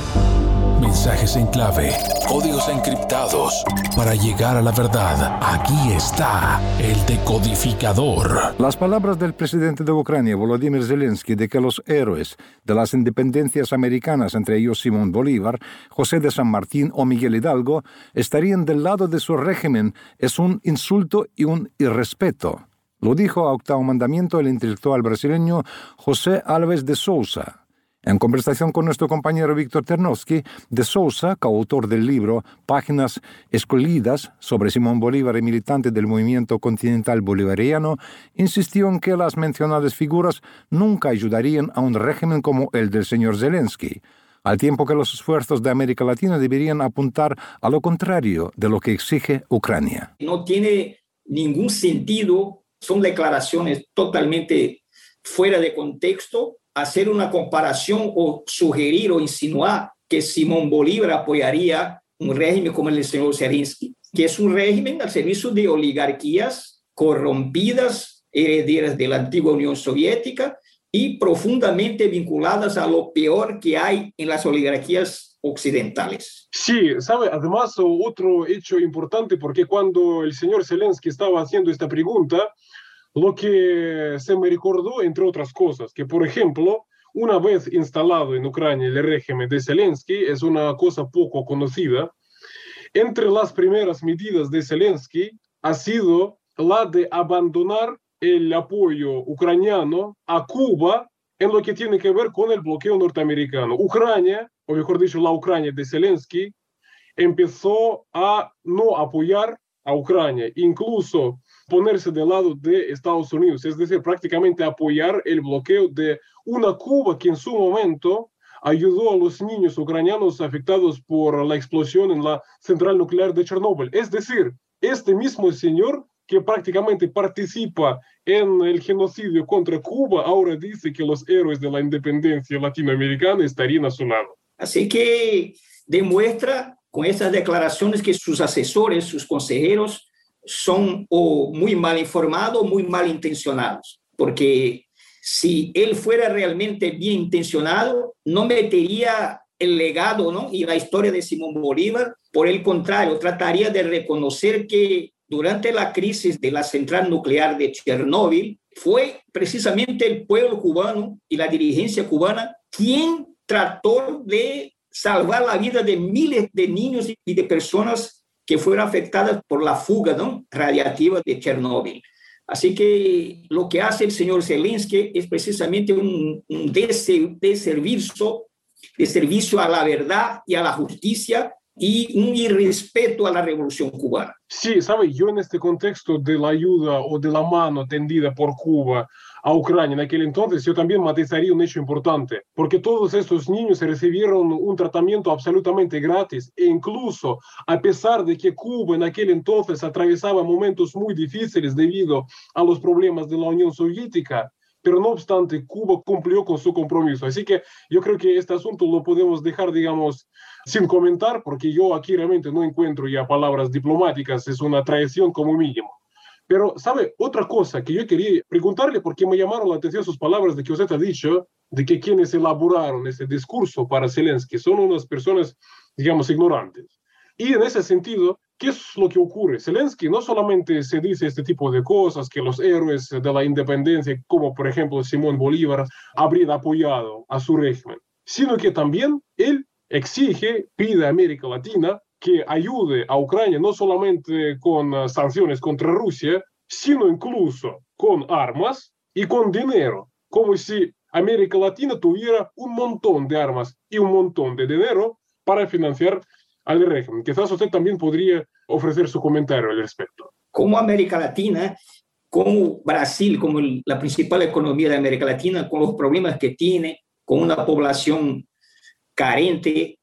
Mensajes en clave, códigos encriptados. Para llegar a la verdad, aquí está el decodificador. Las palabras del presidente de Ucrania, Volodymyr Zelensky, de que los héroes de las independencias americanas, entre ellos Simón Bolívar, José de San Martín o Miguel Hidalgo, estarían del lado de su régimen, es un insulto y un irrespeto. Lo dijo a Octavo Mandamiento el intelectual brasileño José Alves de Sousa. En conversación con nuestro compañero Víctor Ternovsky, de Sousa, coautor del libro Páginas Escollidas sobre Simón Bolívar y militante del movimiento continental bolivariano, insistió en que las mencionadas figuras nunca ayudarían a un régimen como el del señor Zelensky, al tiempo que los esfuerzos de América Latina deberían apuntar a lo contrario de lo que exige Ucrania. No tiene ningún sentido, son declaraciones totalmente fuera de contexto, hacer una comparación o sugerir o insinuar que Simón Bolívar apoyaría un régimen como el del señor Zelensky, que es un régimen al servicio de oligarquías corrompidas, herederas de la antigua Unión Soviética y profundamente vinculadas a lo peor que hay en las oligarquías occidentales. Sí, sabe, además otro hecho importante, porque cuando el señor Zelensky estaba haciendo esta pregunta, lo que se me recordó, entre otras cosas, que, por ejemplo, una vez instalado en Ucrania el régimen de Zelensky, es una cosa poco conocida, entre las primeras medidas de Zelensky ha sido la de abandonar el apoyo ucraniano a Cuba en lo que tiene que ver con el bloqueo norteamericano. Ucrania, o mejor dicho, la Ucrania de Zelensky, empezó a no apoyar a Ucrania, incluso ponerse del lado de Estados Unidos, es decir, prácticamente apoyar el bloqueo de una Cuba que en su momento ayudó a los niños ucranianos afectados por la explosión en la central nuclear de Chernóbil. Es decir, este mismo señor que prácticamente participa en el genocidio contra Cuba, ahora dice que los héroes de la independencia latinoamericana estarían a su lado. Así que demuestra con estas declaraciones que sus asesores, sus consejeros, son o muy mal informados o muy mal intencionados, porque si él fuera realmente bien intencionado, no metería el legado, ¿no?, y la historia de Simón Bolívar. Por el contrario, trataría de reconocer que durante la crisis de la central nuclear de Chernóbil fue precisamente el pueblo cubano y la dirigencia cubana quien trató de salvar la vida de miles de niños y de personas que fueron afectadas por la fuga, ¿no?, radiactiva de Chernóbil. Así que lo que hace el señor Zelensky es precisamente un, un deservicio, de servicio a la verdad y a la justicia y un irrespeto a la revolución cubana. Sí, sabe, yo en este contexto de la ayuda o de la mano tendida por Cuba a Ucrania en aquel entonces, yo también matizaría un hecho importante, porque todos estos niños recibieron un tratamiento absolutamente gratis, e incluso a pesar de que Cuba en aquel entonces atravesaba momentos muy difíciles debido a los problemas de la Unión Soviética, pero no obstante, Cuba cumplió con su compromiso. Así que yo creo que este asunto lo podemos dejar, digamos, sin comentar, porque yo aquí realmente no encuentro ya palabras diplomáticas, es una traición como mínimo. Pero, ¿sabe? Otra cosa que yo quería preguntarle, porque me llamaron la atención sus palabras de que usted ha dicho, de que quienes elaboraron ese discurso para Zelensky son unas personas, digamos, ignorantes. Y en ese sentido, ¿qué es lo que ocurre? Zelensky no solamente se dice este tipo de cosas, que los héroes de la independencia, como por ejemplo Simón Bolívar, habrían apoyado a su régimen, sino que también él exige, pide a América Latina que ayude a Ucrania no solamente con uh, sanciones contra Rusia, sino incluso con armas y con dinero, como si América Latina tuviera un montón de armas y un montón de dinero para financiar al régimen. Quizás usted también podría ofrecer su comentario al respecto. Como América Latina, como Brasil, como el, la principal economía de América Latina, con los problemas que tiene, con una población carente,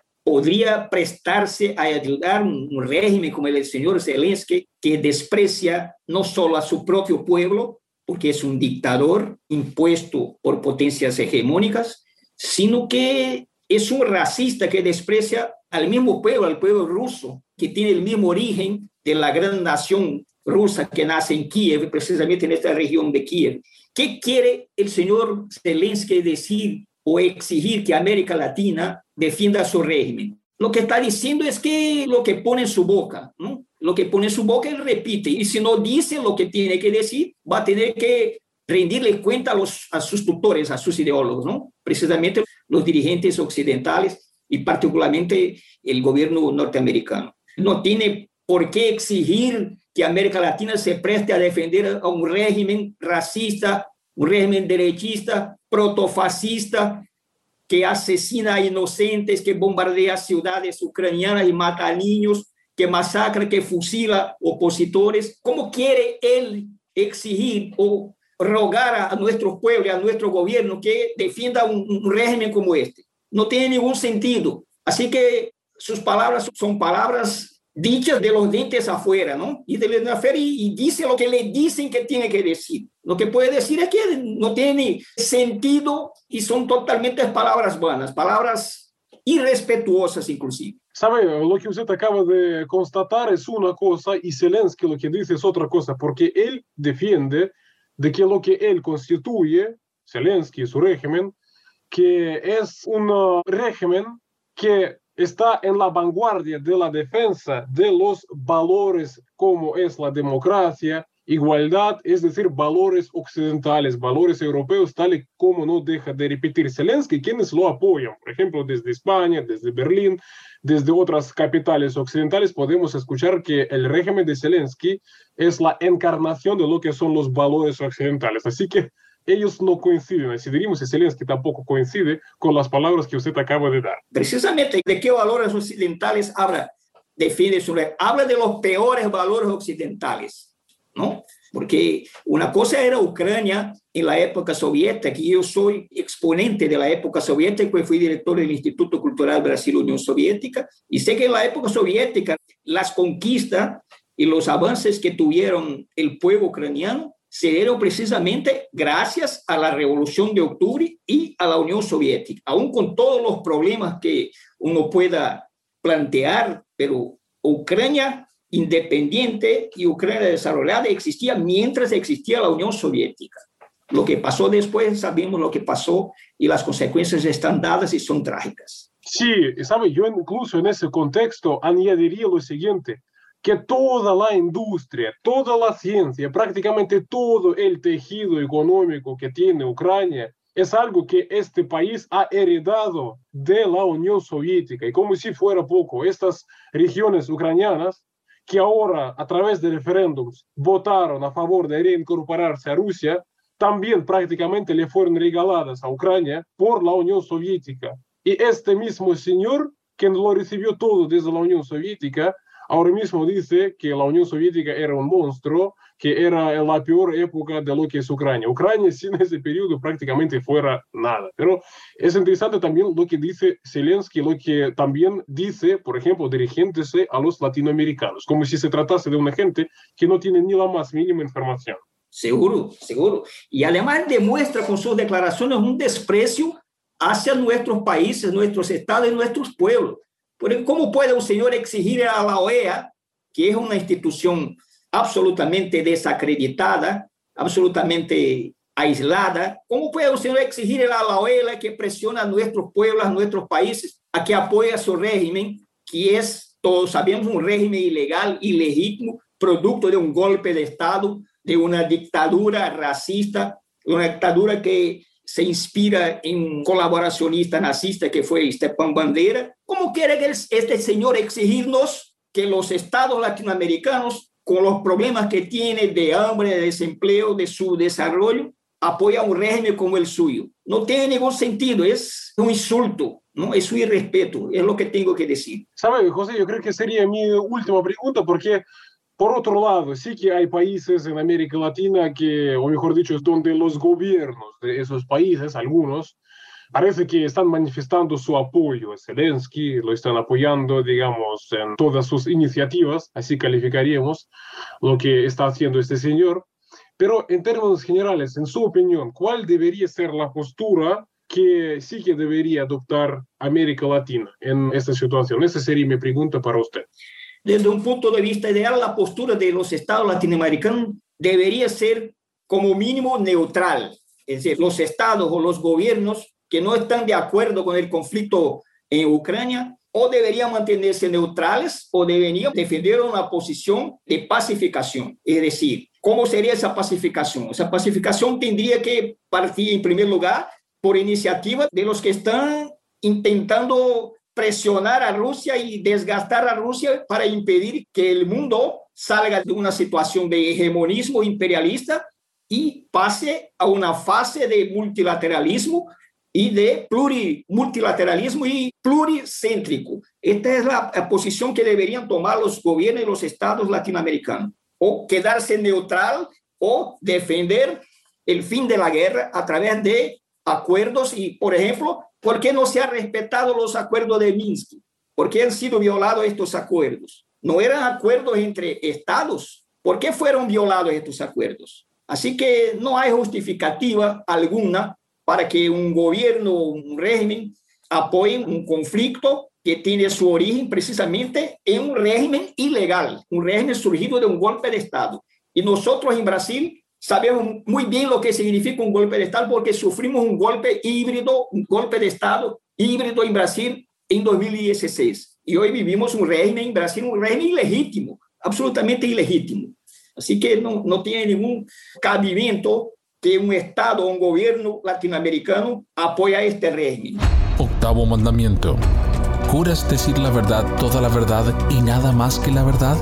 podría prestarse a ayudar un, un régimen como el del señor Zelensky, que desprecia no solo a su propio pueblo, porque es un dictador impuesto por potencias hegemónicas, sino que es un racista que desprecia al mismo pueblo, al pueblo ruso, que tiene el mismo origen de la gran nación rusa que nace en Kiev, precisamente en esta región de Kiev. ¿Qué quiere el señor Zelensky decir o exigir que América Latina defienda su régimen? Lo que está diciendo es que lo que pone en su boca, ¿no? Lo que pone en su boca él repite, y si no dice lo que tiene que decir, va a tener que rendirle cuenta a, los, a sus tutores, a sus ideólogos, ¿no? Precisamente los dirigentes occidentales y particularmente el gobierno norteamericano. No tiene por qué exigir que América Latina se preste a defender a un régimen racista, un régimen derechista, protofascista, que asesina a inocentes, que bombardea ciudades ucranianas y mata a niños, que masacra, que fusila opositores. ¿Cómo quiere él exigir o rogar a nuestros pueblos, a nuestro gobierno que defienda un, un régimen como este? No tiene ningún sentido. Así que sus palabras son palabras dichas de los dientes afuera, ¿no? Y de los afuera y, y dice lo que le dicen que tiene que decir. Lo que puede decir es que no tiene sentido y son totalmente palabras vanas, palabras irrespetuosas inclusive. Sabe, lo que usted acaba de constatar es una cosa y Zelensky lo que dice es otra cosa, porque él defiende de que lo que él constituye, Zelensky y su régimen, que es un régimen que está en la vanguardia de la defensa de los valores como es la democracia, igualdad, es decir, valores occidentales, valores europeos, tal y como no deja de repetir Zelensky, quienes lo apoyan, por ejemplo, desde España, desde Berlín, desde otras capitales occidentales, podemos escuchar que el régimen de Zelensky es la encarnación de lo que son los valores occidentales. Así que ellos no coinciden, así diríamos, y Zelensky tampoco coincide con las palabras que usted acaba de dar. Precisamente, ¿de qué valores occidentales habla? Define su ley. Habla de los peores valores occidentales, ¿no? Porque una cosa era Ucrania en la época soviética, y yo soy exponente de la época soviética, pues fui director del Instituto Cultural Brasil-Unión Soviética, y sé que en la época soviética las conquistas y los avances que tuvieron el pueblo ucraniano se dieron precisamente gracias a la Revolución de Octubre y a la Unión Soviética, aún con todos los problemas que uno pueda plantear, pero Ucrania independiente y Ucrania desarrollada existía mientras existía la Unión Soviética. Lo que pasó después, sabemos lo que pasó y las consecuencias están dadas y son trágicas. Sí, sabe, yo incluso en ese contexto añadiría lo siguiente, que toda la industria, toda la ciencia, prácticamente todo el tejido económico que tiene Ucrania es algo que este país ha heredado de la Unión Soviética. Y como si fuera poco, estas regiones ucranianas que ahora a través de referéndums votaron a favor de reincorporarse a Rusia, también prácticamente le fueron regaladas a Ucrania por la Unión Soviética. Y este mismo señor, quien lo recibió todo desde la Unión Soviética, ahora mismo dice que la Unión Soviética era un monstruo, que era la peor época de lo que es Ucrania. Ucrania sin ese periodo prácticamente fuera nada. Pero es interesante también lo que dice Zelensky, lo que también dice, por ejemplo, dirigiéndose a los latinoamericanos, como si se tratase de una gente que no tiene ni la más mínima información. Seguro, seguro. Y además demuestra con sus declaraciones un desprecio hacia nuestros países, nuestros estados y nuestros pueblos. Porque ¿cómo puede un señor exigir a la O E A, que es una institución absolutamente desacreditada, absolutamente aislada, cómo puede un señor exigir a la O E A que presiona a nuestros pueblos, a nuestros países, a que apoye a su régimen, que es, todos sabemos, un régimen ilegal, ilegítimo, producto de un golpe de Estado, de una dictadura racista, una dictadura que se inspira en un colaboracionista nazista que fue Stepan Bandera? ¿Cómo quiere que este señor exigirnos que los estados latinoamericanos, con los problemas que tiene de hambre, de desempleo, de su desarrollo, apoya un régimen como el suyo? No tiene ningún sentido, es un insulto, ¿no? Es un irrespeto, es lo que tengo que decir. ¿Sabe, José? Yo creo que sería mi última pregunta, porque por otro lado, sí que hay países en América Latina que, o mejor dicho, donde los gobiernos de esos países, algunos, parece que están manifestando su apoyo a Zelensky, lo están apoyando, digamos, en todas sus iniciativas, así calificaríamos lo que está haciendo este señor. Pero en términos generales, en su opinión, ¿cuál debería ser la postura que sí que debería adoptar América Latina en esta situación? Esa sería mi pregunta para usted. Desde un punto de vista ideal, la postura de los estados latinoamericanos debería ser como mínimo neutral. Es decir, los estados o los gobiernos que no están de acuerdo con el conflicto en Ucrania o deberían mantenerse neutrales o deberían defender una posición de pacificación. Es decir, ¿cómo sería esa pacificación? Esa pacificación tendría que partir en primer lugar por iniciativa de los que están intentando presionar a Rusia y desgastar a Rusia para impedir que el mundo salga de una situación de hegemonismo imperialista y pase a una fase de multilateralismo y de plurimultilateralismo y pluricéntrico. Esta es la posición que deberían tomar los gobiernos y los estados latinoamericanos. O quedarse neutral o defender el fin de la guerra a través de acuerdos y, por ejemplo, ¿por qué no se han respetado los acuerdos de Minsk? ¿Por qué han sido violados estos acuerdos? No eran acuerdos entre estados. ¿Por qué fueron violados estos acuerdos? Así que no hay justificativa alguna para que un gobierno o un régimen apoye un conflicto que tiene su origen precisamente en un régimen ilegal, un régimen surgido de un golpe de Estado. Y nosotros en Brasil sabemos muy bien lo que significa un golpe de Estado porque sufrimos un golpe híbrido, un golpe de Estado híbrido en Brasil en dos mil dieciséis. Y hoy vivimos un régimen en Brasil, un régimen ilegítimo, absolutamente ilegítimo. Así que no, no tiene ningún cabimiento que un Estado o un gobierno latinoamericano apoye a este régimen. Octavo mandamiento. ¿Juras decir la verdad, toda la verdad y nada más que la verdad?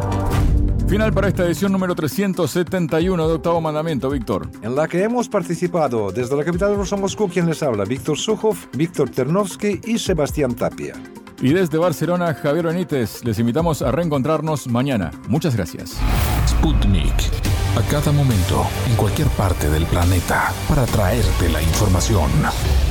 Final para esta edición número trescientos setenta y uno de Octavo Mandamiento, Víctor. En la que hemos participado desde la capital rusa Moscú, quien les habla, Víctor Sukhov, Víctor Ternovsky y Sebastián Tapia. Y desde Barcelona, Javier Benítez. Les invitamos a reencontrarnos mañana. Muchas gracias. Sputnik. A cada momento, en cualquier parte del planeta, para traerte la información.